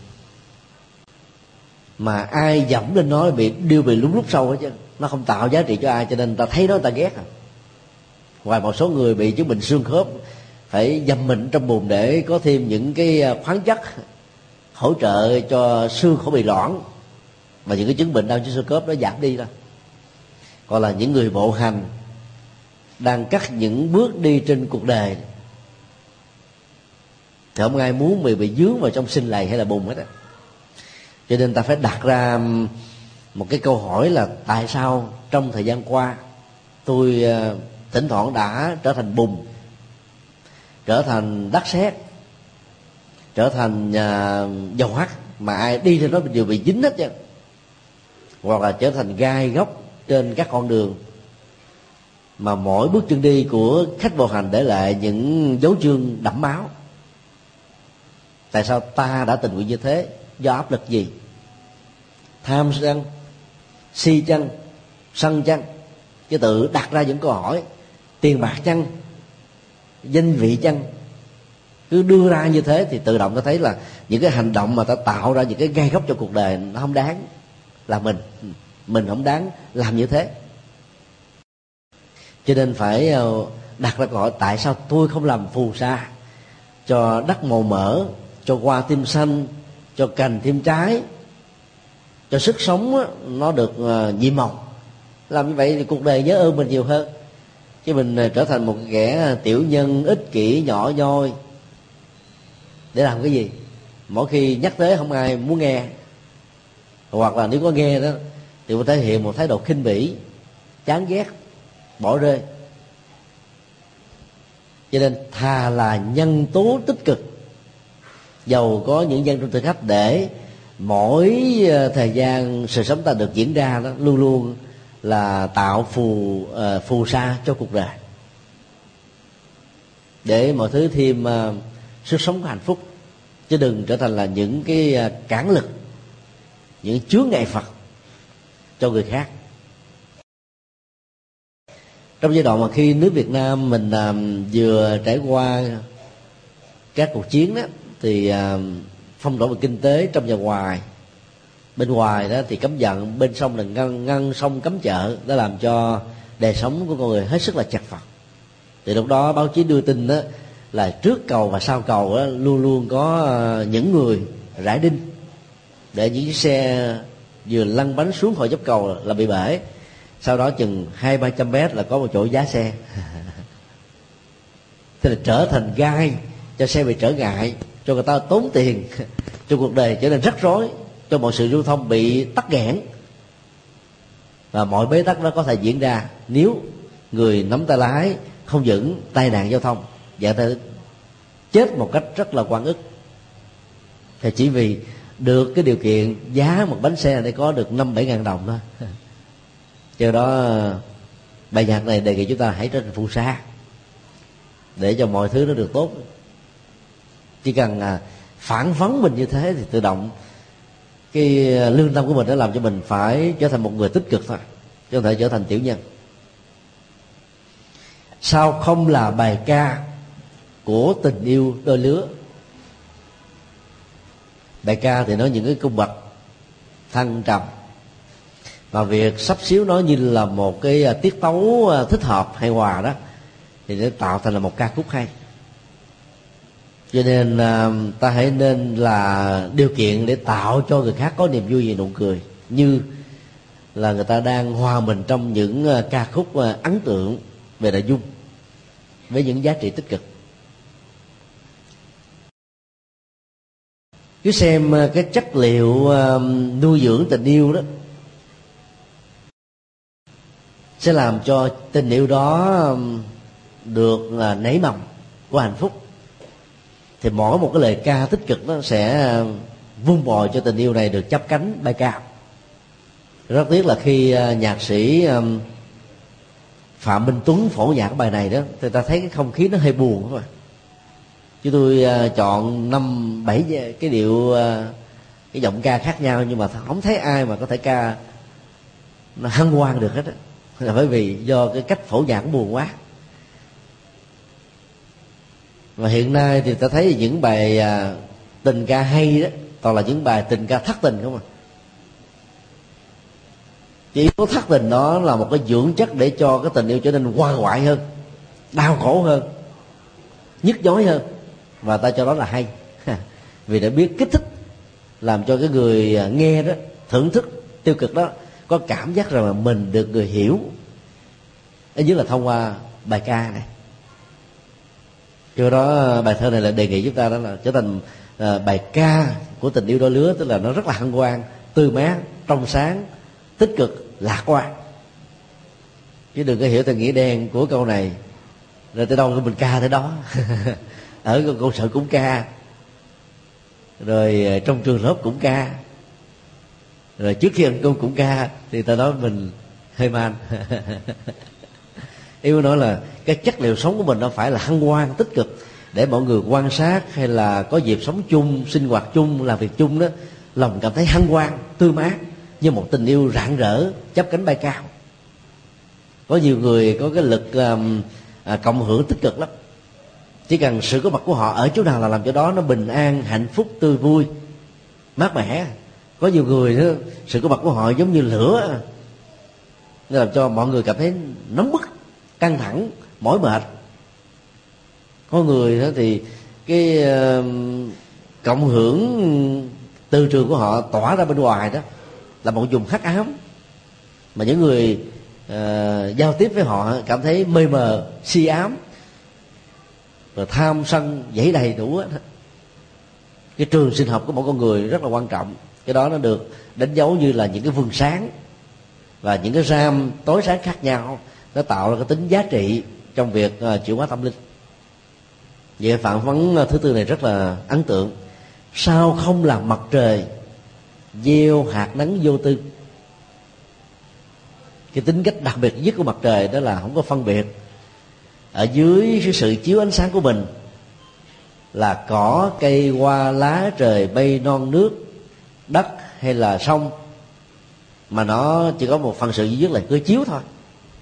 mà ai dẫm lên nó bị đều bị lún lút sâu hết chứ, nó không tạo giá trị cho ai, cho nên ta thấy nó ta ghét à. Ngoài một số người bị chứng bệnh xương khớp phải dầm mình trong bùn để có thêm những cái khoáng chất hỗ trợ cho xương không bị loãng, và những cái chứng bệnh đau trên xương khớp nó giảm đi thôi. Còn là những người bộ hành đang cắt những bước đi trên cuộc đời thì không ai muốn mình bị dướng vào trong sinh lầy hay là bùn hết á. Cho nên ta phải đặt ra một cái câu hỏi là tại sao trong thời gian qua tôi thỉnh thoảng đã trở thành bùn, trở thành đất sét, trở thành uh, dầu hắt, mà ai đi trên đó đều bị dính hết chứ, hoặc là trở thành gai góc trên các con đường, mà mỗi bước chân đi của khách bộ hành để lại những dấu chân đẫm máu. Tại sao ta đã tình nguyện như thế? Do áp lực gì? Tham chăng, si chăng, sân chăng? Chứ tự đặt ra những câu hỏi. Tiền bạc chăng, danh vị chăng? Cứ đưa ra như thế thì tự động ta thấy là những cái hành động mà ta tạo ra những cái gai góc cho cuộc đời nó không đáng là mình. Mình không đáng làm như thế. Cho nên phải đặt ra câu hỏi tại sao tôi không làm phù sa cho đất màu mỡ, cho hoa tim xanh, cho cành thêm trái, cho sức sống nó được nhiệm màu. Làm như vậy thì cuộc đời nhớ ơn mình nhiều hơn. Chứ mình trở thành một kẻ tiểu nhân, ích kỷ, nhỏ nhoi để làm cái gì? Mỗi khi nhắc tới không ai muốn nghe, hoặc là nếu có nghe đó thì có thể hiện một thái độ khinh bỉ, chán ghét, bỏ rơi. Cho nên thà là nhân tố tích cực, dầu có những dân trong thử thách, để mỗi thời gian sự sống ta được diễn ra đó luôn luôn là tạo phù uh, phù sa cho cuộc đời, để mọi thứ thêm uh, sức sống của hạnh phúc, chứ đừng trở thành là những cái uh, cản lực, những chướng ngại vật cho người khác. Trong giai đoạn mà khi nước Việt Nam mình uh, vừa trải qua các cuộc chiến đó, thì uh, phong tỏa về kinh tế trong và ngoài. Bên ngoài đó thì cấm vận, bên sông là ngăn, ngăn sông cấm chợ, đã làm cho đời sống của con người hết sức là chật vật. Thì lúc đó báo chí đưa tin đó là trước cầu và sau cầu đó, luôn luôn có những người rải đinh để những chiếc xe vừa lăn bánh xuống khỏi dốc cầu là bị bể. Sau đó chừng hai ba trăm mét là có một chỗ giá xe. Thế là trở thành gai cho xe bị trở ngại, cho người ta tốn tiền, cho cuộc đời trở nên rắc rối, cho mọi sự lưu thông bị tắc nghẽn. Và mọi bế tắc đó có thể diễn ra nếu người nắm tay lái không vững, tai nạn giao thông, dẫn tới chết một cách rất là oan ức. Thì chỉ vì được cái điều kiện giá một bánh xe để có được năm bảy ngàn đồng thôi. Do đó bài nhạc này đề nghị chúng ta hãy trở thành phù sa, để cho mọi thứ nó được tốt. Chỉ cần phản vấn mình như thế thì tự động cái lương tâm của mình đã làm cho mình phải trở thành một người tích cực thôi, chứ không thể trở thành tiểu nhân. Sao không là bài ca của tình yêu đôi lứa? Bài ca thì nói những cái cung bậc thăng trầm, mà việc sắp xíu nó như là một cái tiết tấu thích hợp hài hòa đó, thì nó tạo thành là một ca khúc hay. Cho nên ta hãy nên là điều kiện để tạo cho người khác có niềm vui về nụ cười, như là người ta đang hòa mình trong những ca khúc ấn tượng về nội dung với những giá trị tích cực. Cứ xem cái chất liệu nuôi dưỡng tình yêu đó sẽ làm cho tình yêu đó được nảy mầm của hạnh phúc, thì mỗi một cái lời ca tích cực đó sẽ vun bồi cho tình yêu này được chắp cánh bay cao. Rất tiếc là khi nhạc sĩ Phạm Minh Tuấn phổ nhạc bài này đó, thì ta thấy cái không khí nó hơi buồn các bạn. Chứ tôi chọn năm bảy cái điệu, cái giọng ca khác nhau, nhưng mà không thấy ai mà có thể ca nó hân hoan được hết á. Là bởi vì do cái cách phổ nhạc buồn quá. Và hiện nay thì ta thấy những bài tình ca hay đó toàn là những bài tình ca thất tình không à. Chỉ có thất tình đó là một cái dưỡng chất để cho cái tình yêu trở nên hoa hoại hơn, đau khổ hơn, nhức nhối hơn, và ta cho đó là hay. Vì đã biết kích thích, làm cho cái người nghe đó thưởng thức tiêu cực đó có cảm giác rằng là mình được người hiểu, ít nhất là thông qua bài ca này. Do đó bài thơ này là đề nghị chúng ta đó là trở thành uh, bài ca của tình yêu đôi lứa, tức là nó rất là hân hoan, tươi mát, trong sáng, tích cực, lạc quan. Chứ đừng có hiểu theo nghĩa đen của câu này rồi tới đâu mình ca tới đó. Ở công sở cũng ca, rồi trong trường lớp cũng ca, rồi trước khi ăn cơm cũng ca, thì ta nói mình hơi man. Ý muốn nói là cái chất liệu sống của mình nó phải là hân hoan, tích cực, để mọi người quan sát hay là có dịp sống chung, sinh hoạt chung, làm việc chung đó, lòng cảm thấy hân hoan, tươi mát, như một tình yêu rạng rỡ, chắp cánh bay cao. Có nhiều người có cái lực um, à, cộng hưởng tích cực lắm. Chỉ cần sự có mặt của họ ở chỗ nào là làm cho đó nó bình an, hạnh phúc, tươi vui, mát mẻ. Có nhiều người đó, sự có mặt của họ giống như lửa, nó làm cho mọi người cảm thấy nóng bức, căng thẳng, mỏi mệt. Có người đó thì cái uh, cộng hưởng từ trường của họ tỏa ra bên ngoài đó là một vùng hắc ám, mà những người uh, giao tiếp với họ cảm thấy mê mờ, si ám, rồi tham sân dẫy đầy đủ hết. Cái trường sinh học của mỗi con người rất là quan trọng. Cái đó nó được đánh dấu như là những cái vườn sáng và những cái ram tối sáng khác nhau, nó tạo ra cái tính giá trị trong việc uh, chuyển hóa tâm linh. Vậy phản vấn thứ tư này rất là ấn tượng. Sao không làm mặt trời gieo hạt nắng vô tư? Cái tính cách đặc biệt nhất của mặt trời đó là không có phân biệt. Ở dưới cái sự chiếu ánh sáng của mình là cỏ, cây, hoa, lá, trời, bay, non, nước, đất hay là sông, mà nó chỉ có một phần sự duy nhất là cứ chiếu thôi.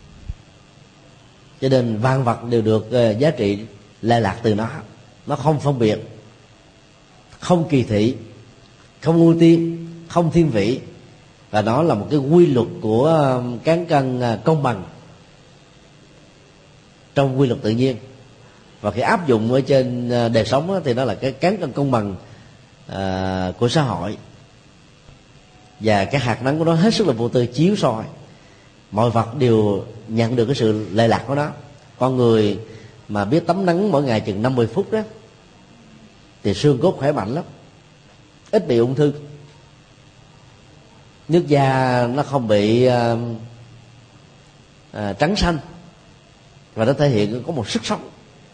Cho nên vạn vật đều được uh, giá trị lệ lạc từ nó. Nó không phân biệt, không kỳ thị, không ưu tiên, không thiên vị, và nó là một cái quy luật của cán cân công bằng trong quy luật tự nhiên. và khi áp dụng ở trên đời sống đó, thì nó là cái cán cân công bằng à, của xã hội, và cái hạt nắng của nó hết sức là vô tư chiếu soi mọi vật đều nhận được cái sự lệ lạc của nó. Con người mà biết tắm nắng mỗi ngày chừng năm mươi phút đó thì xương cốt khỏe mạnh lắm, ít bị ung thư, nước da nó không bị à, à, trắng xanh, và nó thể hiện có một sức sống.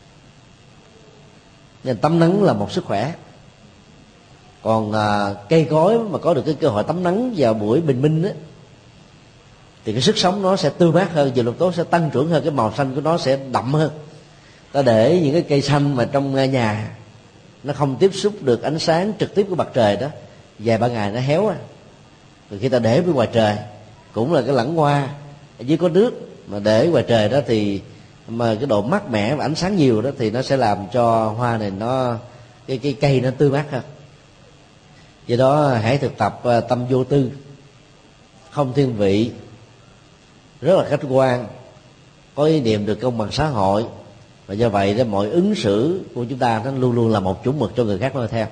Nên tắm nắng là một sức khỏe. Còn à, cây cối mà có được cái cơ hội tắm nắng vào buổi bình minh á, thì cái sức sống nó sẽ tươi mát hơn, dược lực tố sẽ tăng trưởng hơn, cái màu xanh của nó sẽ đậm hơn. Ta để những cái cây xanh mà trong nhà nó không tiếp xúc được ánh sáng trực tiếp của mặt trời đó, vài ba ngày nó héo à. Rồi khi ta để bên ngoài trời, cũng là cái lẵng hoa ở dưới có nước mà để ngoài trời đó, thì mà cái độ mát mẻ và ánh sáng nhiều đó thì nó sẽ làm cho hoa này nó cái cái cây nó tươi mát hơn. Do đó hãy thực tập tâm vô tư, không thiên vị, rất là khách quan, có ý niệm được công bằng xã hội, và do vậy đó mọi ứng xử của chúng ta nó luôn luôn là một chuẩn mực cho người khác noi theo.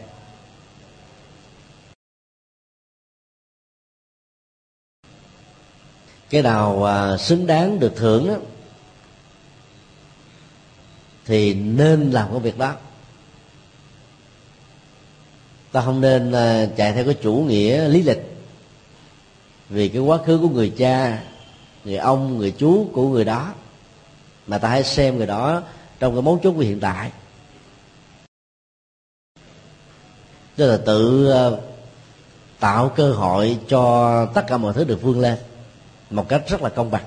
Cái nào à, xứng đáng được thưởng đó, thì nên làm cái việc đó. Ta không nên à, chạy theo cái chủ nghĩa lý lịch, vì cái quá khứ của người cha, người ông, người chú của người đó, mà ta hãy xem người đó trong cái mấu chốt của hiện tại. Tức là tự uh, tạo cơ hội cho tất cả mọi thứ được vươn lên một cách rất là công bằng.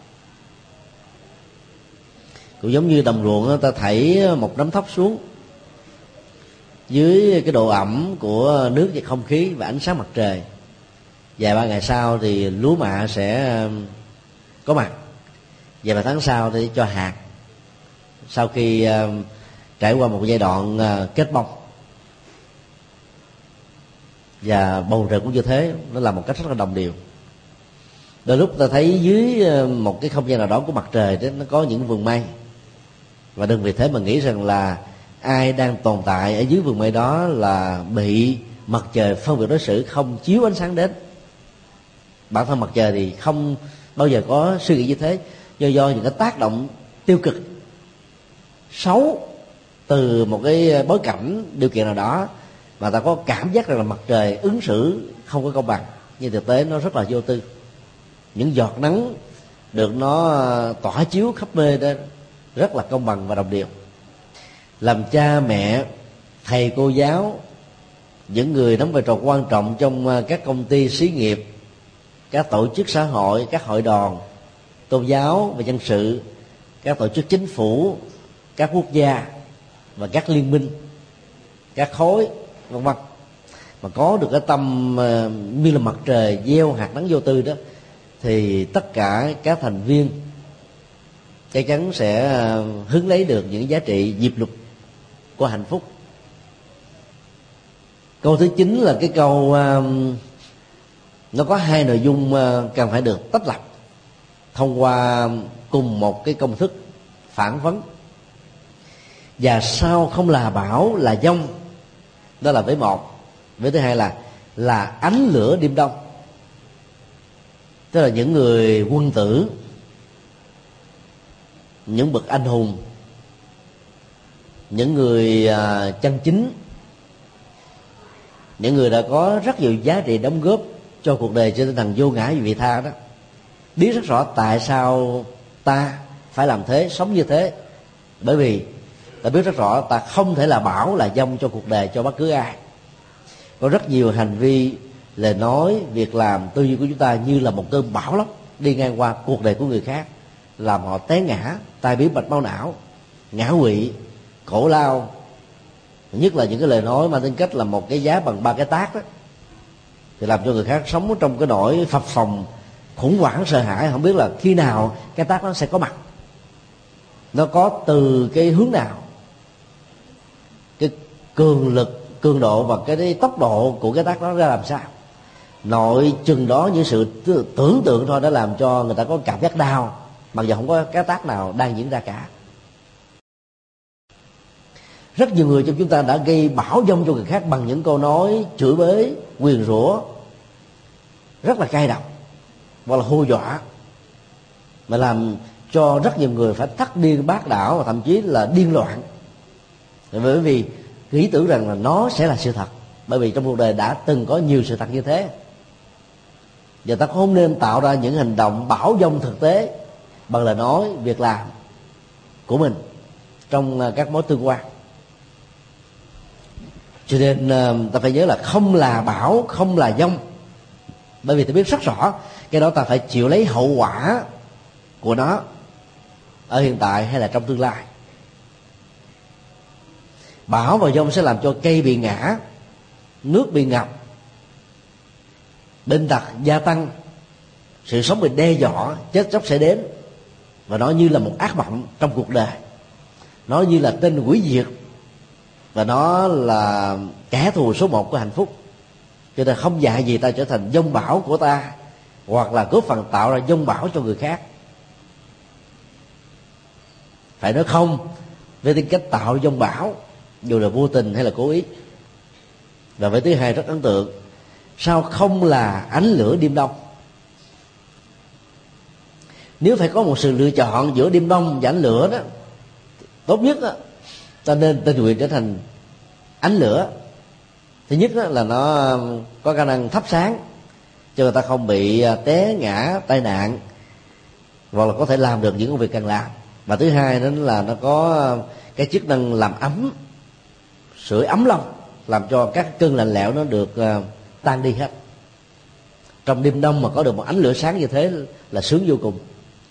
Cũng giống như đồng ruộng, ta thảy một nắm thóc xuống dưới cái độ ẩm của nước và không khí và ánh sáng mặt trời, vài ba ngày sau thì lúa mạ sẽ có mặt, vài ba tháng sau thì cho hạt, sau khi uh, trải qua một giai đoạn uh, kết bông. Và bầu trời cũng như thế, nó làm một cách rất là đồng đều. Đôi lúc ta thấy dưới uh, một cái không gian nào đó của mặt trời đó, nó có những vườn mây, và đừng vì thế mà nghĩ rằng là ai đang tồn tại ở dưới vườn mây đó là bị mặt trời phân biệt đối xử, không chiếu ánh sáng đến. Bản thân mặt trời thì không bao giờ có suy nghĩ như thế, do do những cái tác động tiêu cực xấu từ một cái bối cảnh điều kiện nào đó mà ta có cảm giác rằng là mặt trời ứng xử không có công bằng, nhưng thực tế nó rất là vô tư. Những giọt nắng được nó tỏa chiếu khắp nơi đó rất là công bằng và đồng đều. Làm cha mẹ, thầy cô giáo, những người đóng vai trò quan trọng trong các công ty xí nghiệp, các tổ chức xã hội, các hội đoàn tôn giáo và dân sự, các tổ chức chính phủ, các quốc gia và các liên minh, các khối vân vân, mà có được cái tâm như là mặt trời gieo hạt nắng vô tư đó, thì tất cả các thành viên chắc chắn sẽ hứng lấy được những giá trị diệp lục của hạnh phúc. Câu thứ chín là cái câu nó có hai nội dung cần phải được tách lập thông qua cùng một cái công thức phản vấn. Và sao không là bão là giông, đó là vế một. Vế thứ hai là là ánh lửa đêm đông. Tức là những người quân tử, những bậc anh hùng, những người uh, chân chính, những người đã có rất nhiều giá trị đóng góp cho cuộc đời trên tinh thần vô ngã và vị tha đó, biết rất rõ tại sao ta phải làm thế, sống như thế. Bởi vì ta biết rất rõ ta không thể là bão là giông cho cuộc đời, cho bất cứ ai. Có rất nhiều hành vi, lời nói, việc làm, tư duy của chúng ta như là một cơn bão lốc đi ngang qua cuộc đời của người khác, làm họ té ngã, tai biến mạch máu não, ngã quỵ, khổ lao. Nhất là những cái lời nói mang tính cách là một cái giá bằng ba cái tát đó, thì làm cho người khác sống trong cái nỗi phập phồng, khủng hoảng, sợ hãi, không biết là khi nào cái tát nó sẽ có mặt, nó có từ cái hướng nào, cái cường lực, cường độ và cái tốc độ của cái tác đó ra làm sao. Nội chừng đó những sự tưởng tượng thôi đã làm cho người ta có cảm giác đau, mặc dù không có cái tác nào đang diễn ra cả. Rất nhiều người trong chúng ta đã gây bão dông cho người khác bằng những câu nói chửi bới, nguyền rủa rất là cay độc, hoặc là hù dọa, mà làm cho rất nhiều người phải thất điên bát đảo và thậm chí là điên loạn, bởi vì nghĩ tưởng rằng là nó sẽ là sự thật. Bởi vì trong cuộc đời đã từng có nhiều sự thật như thế, và ta không nên tạo ra những hành động bão dông thực tế bằng lời nói, việc làm của mình trong các mối tương quan. Cho nên ta phải nhớ là không là bão, không là dông, bởi vì ta biết rất rõ cái đó ta phải chịu lấy hậu quả của nó ở hiện tại hay là trong tương lai. Bão và dông sẽ làm cho cây bị ngã, nước bị ngập, bệnh tật gia tăng, sự sống bị đe dọa, chết chóc sẽ đến. Và nó như là một ác mộng trong cuộc đời, nó như là tên hủy diệt, và nó là kẻ thù số một của hạnh phúc. Cho nên không dạy gì ta trở thành dông bão của ta, hoặc là góp phần tạo ra dông bão cho người khác. Phải nói không với tính cách tạo dông bão, dù là vô tình hay là cố ý. Và với thứ hai rất ấn tượng, sao không là ánh lửa đêm đông? Nếu phải có một sự lựa chọn giữa đêm đông và ánh lửa đó, tốt nhất đó, ta nên tình nguyện trở thành ánh lửa. Thứ nhất đó là nó có khả năng thắp sáng cho người ta không bị té ngã, tai nạn, hoặc là có thể làm được những công việc cần làm. Và thứ hai đó là nó có cái chức năng làm ấm, sưởi ấm lòng, làm cho các cơn lạnh lẽo nó được tan đi hết. Trong đêm đông mà có được một ánh lửa sáng như thế là sướng vô cùng.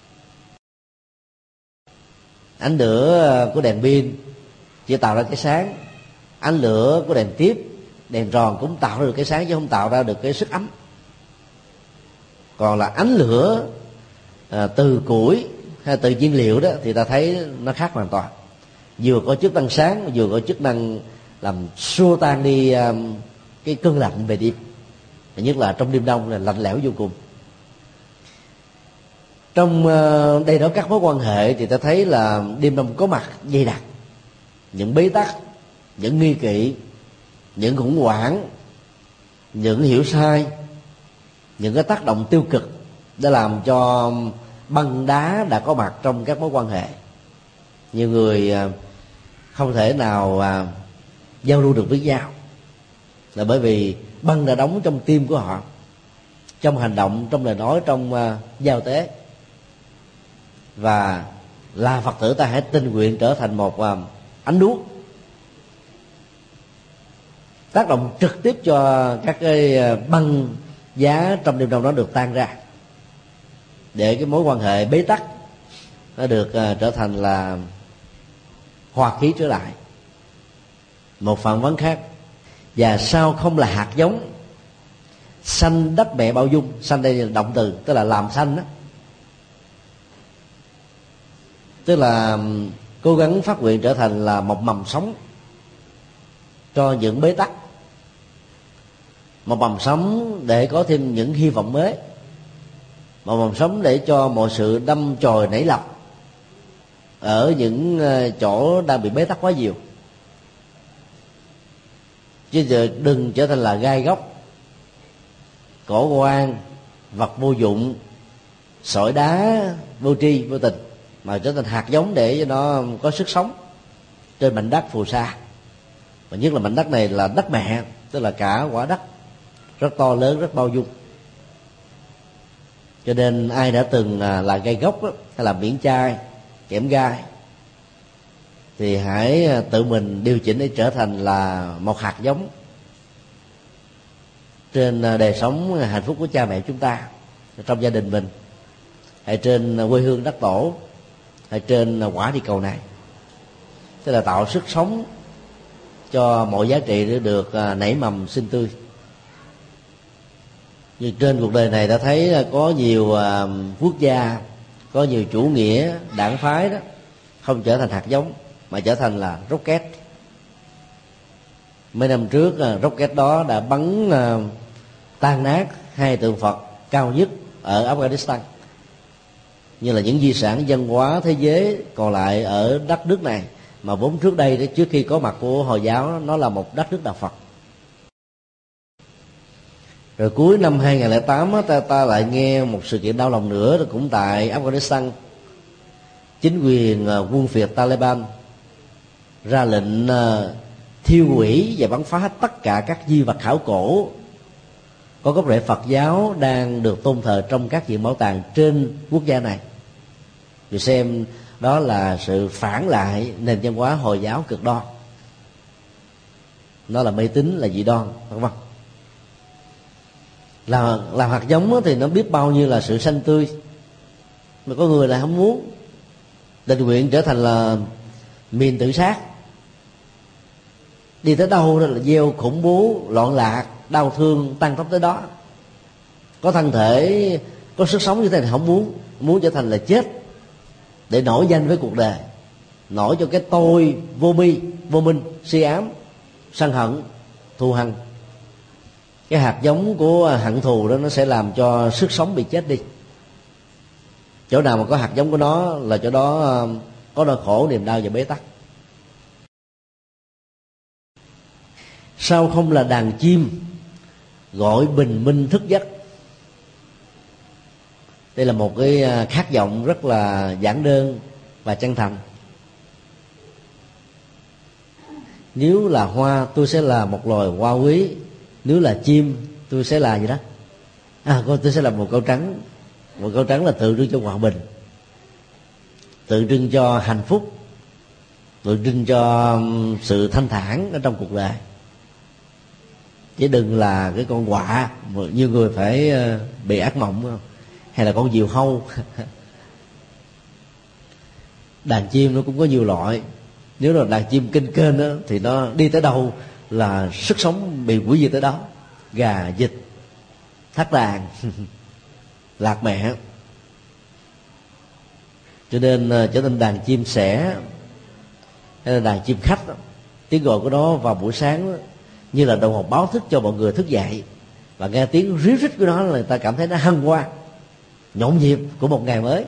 Ánh lửa của đèn pin chỉ tạo ra cái sáng, ánh lửa của đèn tiếp, đèn tròn cũng tạo ra được cái sáng chứ không tạo ra được cái sức ấm. Còn là ánh lửa à, từ củi hay từ nhiên liệu đó thì ta thấy nó khác hoàn toàn. Vừa có chức năng sáng, vừa có chức năng làm xua tan đi uh, cái cơn lạnh về đêm, nhất là trong đêm đông là lạnh lẽo vô cùng. Trong uh, đây đó các mối quan hệ thì ta thấy là đêm đông có mặt dày đặc, những bế tắc, những nghi kỵ, những khủng hoảng, những hiểu sai, những cái tác động tiêu cực đã làm cho băng đá đã có mặt trong các mối quan hệ. Nhiều người uh, không thể nào uh, giao lưu được với nhau, là bởi vì băng đã đóng trong tim của họ, trong hành động, trong lời nói, trong uh, giao tế. Và là Phật tử ta hãy tình nguyện trở thành một uh, ánh đuốc tác động trực tiếp cho các cái băng giá trong đêm đông đó được tan ra, để cái mối quan hệ bế tắc nó được uh, trở thành là hòa khí trở lại. Một phản vấn khác, và sao không là hạt giống sanh đất mẹ bao dung? Sanh đây là động từ, tức là làm sanh đó, tức là cố gắng phát nguyện trở thành là một mầm sống cho những bế tắc, một mầm sống để có thêm những hy vọng mới, một mầm sống để cho mọi sự đâm chồi nảy lọc ở những chỗ đang bị bế tắc quá nhiều. Chứ giờ đừng trở thành là gai góc, cổ quan, vật vô dụng, sỏi đá vô tri vô tình, mà trở thành hạt giống để cho nó có sức sống trên mảnh đất phù sa. Và nhất là mảnh đất này là đất mẹ, tức là cả quả đất rất to lớn, rất bao dung. Cho nên ai đã từng là gai gốc đó, hay là miễn chai, kẽm gai, thì hãy tự mình điều chỉnh để trở thành là một hạt giống trên đời sống hạnh phúc của cha mẹ chúng ta, trong gia đình mình, hay trên quê hương đất tổ, hay trên quả địa cầu này. Tức là tạo sức sống cho mọi giá trị để được nảy mầm xinh tươi. Nhưng trên cuộc đời này ta thấy có nhiều quốc gia, có nhiều chủ nghĩa đảng phái đó không trở thành hạt giống mà trở thành là rocket. Mấy năm trước rocket đó đã bắn tan nát hai tượng Phật cao nhất ở Afghanistan, như là những di sản văn hóa thế giới còn lại ở đất nước này, mà vốn trước đây đó, trước khi có mặt của Hồi giáo, nó là một đất nước đạo Phật. Rồi cuối năm hai không không tám ta, ta lại nghe một sự kiện đau lòng nữa, cũng tại Afghanistan. Chính quyền quân Việt Taliban ra lệnh thiêu hủy và bắn phá hết tất cả các di vật khảo cổ có gốc rễ Phật giáo đang được tôn thờ trong các viện bảo tàng trên quốc gia này, vì xem đó là sự phản lại nền văn hóa Hồi giáo cực đoan. Nó là mê tín, là dị đoan, vân vân. Là làm hạt giống thì nó biết bao nhiêu là sự xanh tươi, mà có người lại không muốn, tình nguyện trở thành là miền tự sát. Đi tới đâu đó là gieo khủng bố, loạn lạc, đau thương, tăng tốc tới đó. Có thân thể, có sức sống như thế này không muốn, muốn trở thành là chết để nổi danh với cuộc đời, nổi cho cái tôi vô bi, vô minh, si ám, sân hận, thù hằn. Cái hạt giống của hận thù đó nó sẽ làm cho sức sống bị chết đi. Chỗ nào mà có hạt giống của nó là chỗ đó có nỗi khổ, niềm đau và bế tắc. Sao không là đàn chim gọi bình minh thức giấc? Đây là một cái khát vọng rất là giản đơn và chân thành. Nếu là hoa, tôi sẽ là một loài hoa quý. Nếu là chim, tôi sẽ là gì đó? À, tôi sẽ là một câu trắng. Một câu trắng là tượng trưng cho hòa bình, tượng trưng cho hạnh phúc, tượng trưng cho sự thanh thản ở trong cuộc đời. Chứ đừng là cái con quạ mà nhiều người phải bị ác mộng không? Hay là con diều hâu. Đàn chim nó cũng có nhiều loại. Nếu là đàn chim kinh kênh đó, thì nó đi tới đâu là sức sống bị hủy diệt tới đó. Gà, vịt, thắt đàn, lạc mẹ. Cho nên trở thành đàn chim sẻ hay là đàn chim khách đó, tiếng gọi của nó vào buổi sáng đó, như là đồng hồ báo thức cho mọi người thức dậy. Và nghe tiếng ríu rít của nó là người ta cảm thấy nó hân hoan, nhộn nhịp của một ngày mới.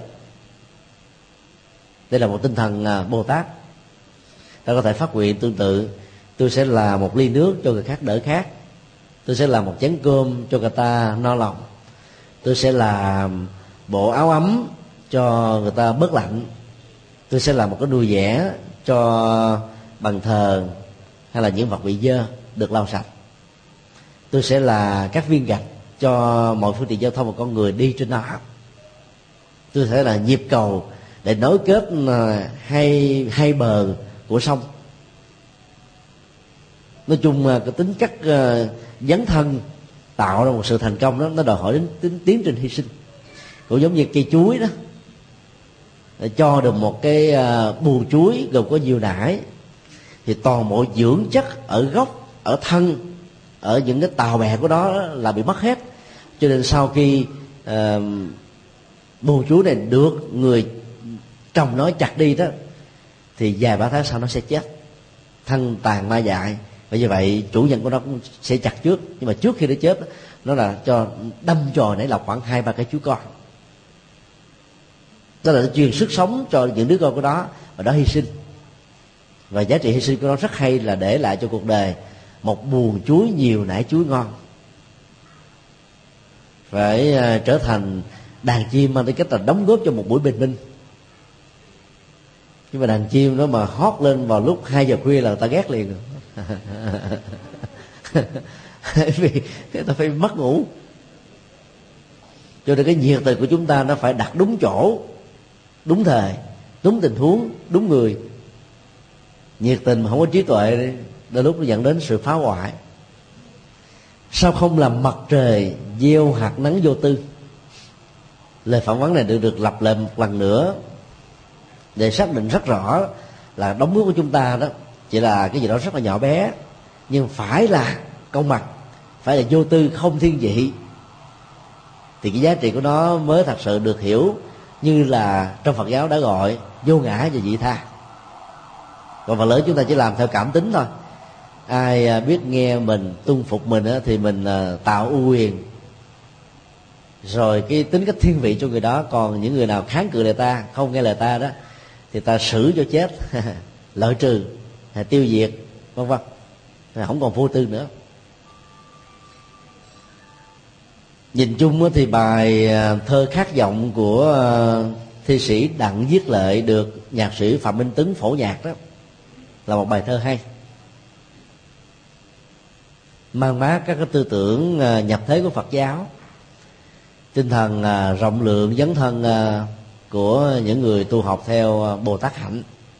Đây là một tinh thần Bồ Tát. Ta có thể phát nguyện tương tự: tôi sẽ là một ly nước cho người khác đỡ khát, tôi sẽ là một chén cơm cho người ta no lòng, tôi sẽ là bộ áo ấm cho người ta bớt lạnh, tôi sẽ là một cái đùi vẽ cho bàn thờ hay là những vật bị dơ được lau sạch, tôi sẽ là các viên gạch cho mọi phương tiện giao thông và con người đi trên nó, tôi sẽ là nhịp cầu để nối kết hai hai bờ của sông. Nói chung cái tính cách dấn thân tạo ra một sự thành công đó, nó đòi hỏi đến tính tiến trình hy sinh. Cũng giống như cây chuối đó, để cho được một cái bù chuối gồm có nhiều nải, thì toàn bộ dưỡng chất ở gốc, ở thân, ở những cái tàu bè của nó là bị mất hết. Cho nên sau khi uh, bù chuối này được người trồng nó chặt đi đó, thì vài ba tháng sau nó sẽ chết, thân tàn ma dại. Và như vậy chủ nhân của nó cũng sẽ chặt trước, nhưng mà trước khi nó chết nó là cho đâm chồi nảy lọc khoảng hai ba cái chuối con. Đó là nó truyền sức sống cho những đứa con của nó, và đó hy sinh. Và giá trị hy sinh của nó rất hay là để lại cho cuộc đời một buồng chuối nhiều nải chuối ngon. Phải uh, trở thành đàn chim mang tính cách là đóng góp cho một buổi bình minh. Nhưng mà đàn chim nó mà hót lên vào lúc hai giờ khuya là người ta ghét liền. Vì người ta phải mất ngủ. Cho nên cái nhiệt tình của chúng ta nó phải đặt đúng chỗ, đúng thời, đúng tình huống, đúng người. Nhiệt tình mà không có trí tuệ, đôi lúc nó dẫn đến sự phá hoại. Sao không làm mặt trời gieo hạt nắng vô tư? Lời phỏng vấn này được được lặp lại một lần nữa để xác định rất rõ là đóng góp của chúng ta đó chỉ là cái gì đó rất là nhỏ bé, nhưng phải là công bằng, phải là vô tư, không thiên vị, thì cái giá trị của nó mới thật sự được hiểu như là trong Phật giáo đã gọi vô ngã và vị tha. Còn phần lớn chúng ta chỉ làm theo cảm tính thôi. Ai biết nghe mình, tuân phục mình thì mình tạo ưu quyền, rồi cái tính cách thiên vị cho người đó. Còn những người nào kháng cự lời ta, không nghe lời ta đó, thì ta xử cho chết. loại trừ hay tiêu diệt vân vân, không còn vô tư nữa. Nhìn chung thì bài thơ Khát vọng của thi sĩ Đặng Viết Lệ được nhạc sĩ Phạm Minh Tứng phổ nhạc đó là một bài thơ hay, mang mát các cái tư tưởng nhập thế của Phật giáo, tinh thần rộng lượng dấn thân của những người tu học theo Bồ Tát hạnh.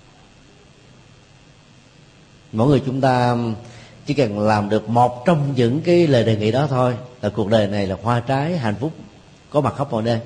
Mỗi người chúng ta chỉ cần làm được một trong những cái lời đề nghị đó thôi là cuộc đời này là hoa trái hạnh phúc có mặt khắp mọi nơi.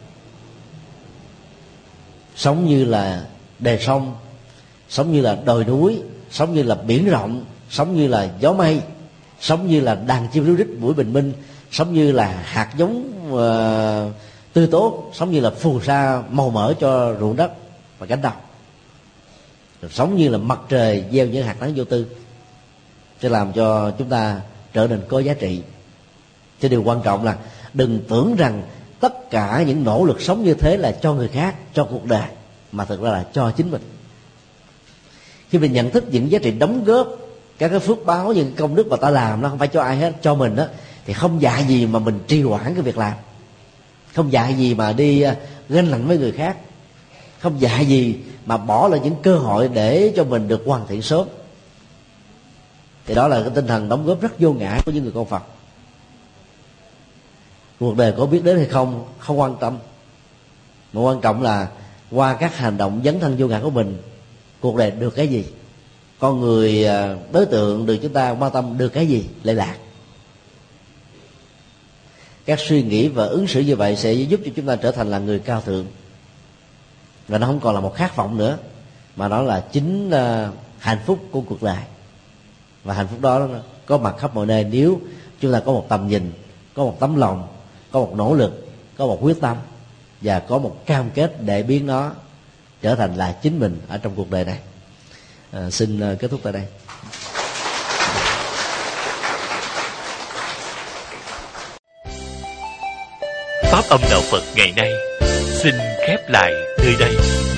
Sống như là đè sông, sống như là đồi núi, sống như là biển rộng, sống như là gió mây, sống như là đàn chim ríu rít buổi bình minh, sống như là hạt giống uh, tươi tốt, sống như là phù sa màu mỡ cho ruộng đất và cánh đồng, sống như là mặt trời gieo những hạt nắng vô tư, sẽ làm cho chúng ta trở nên có giá trị. Chứ điều quan trọng là đừng tưởng rằng tất cả những nỗ lực sống như thế là cho người khác, cho cuộc đời, mà thực ra là cho chính mình. Khi mình nhận thức những giá trị đóng góp, các cái phước báo, những công đức mà ta làm nó không phải cho ai hết, cho mình đó, thì không dạy gì mà mình trì hoãn cái việc làm, không dạy gì mà đi ganh lạnh với người khác, không dạy gì mà bỏ lại những cơ hội để cho mình được hoàn thiện sớm. Thì đó là cái tinh thần đóng góp rất vô ngã của những người con Phật. Cuộc đời có biết đến hay không không quan tâm, mà quan trọng là qua các hành động dấn thân vô ngã của mình, cuộc đời được cái gì, con người đối tượng được chúng ta quan tâm được cái gì lệ lạc. Các suy nghĩ và ứng xử như vậy sẽ giúp cho chúng ta trở thành là người cao thượng, và nó không còn là một khát vọng nữa, mà nó là chính uh, hạnh phúc của cuộc đời. Và hạnh phúc đó có mặt khắp mọi nơi nếu chúng ta có một tầm nhìn, có một tấm lòng, có một nỗ lực, có một quyết tâm và có một cam kết để biến nó trở thành là chính mình ở trong cuộc đời này. À, xin kết thúc tại đây. Pháp âm đạo Phật ngày nay xin khép lại nơi đây.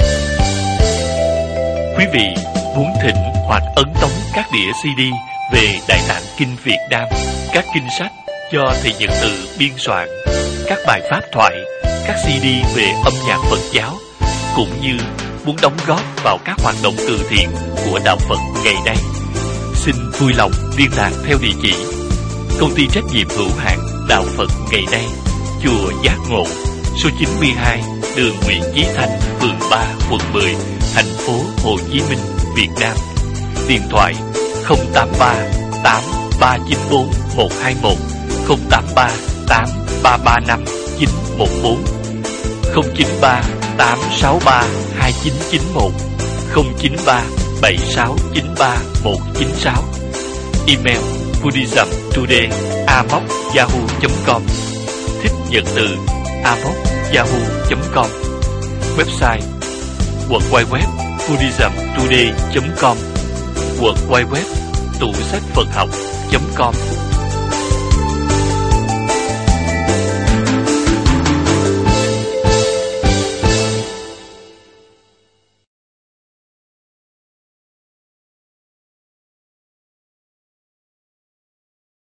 Quý vị muốn thỉnh hoặc ấn tống các đĩa xê đê về Đại Tạng Kinh Việt Nam, các kinh sách do thầy Nhật Từ biên soạn, các bài pháp thoại, các xê đê về âm nhạc Phật giáo, cũng như muốn đóng góp vào các hoạt động từ thiện của đạo Phật ngày nay, xin vui lòng liên lạc theo địa chỉ Công ty trách nhiệm hữu hạn Đạo Phật ngày nay, chùa Giác Ngộ, số chín mươi hai đường Nguyễn Chí Thanh, phường ba, quận mười, thành phố Hồ Chí Minh, Việt Nam. Điện thoại không tám ba tám ba chín bốn một hai một, không tám ba tám ba ba năm chín một bốn, không chín ba tám sáu ba hai chín chín một, không chín ba bảy sáu chín ba một chín sáu. Email buddhismtoday a m o c yahoo chấm com, thích nhật từ a m o c yahoo chấm com. Website w w w chấm buddhismtoday chấm com, w w w tủ sách Phật học chấm com.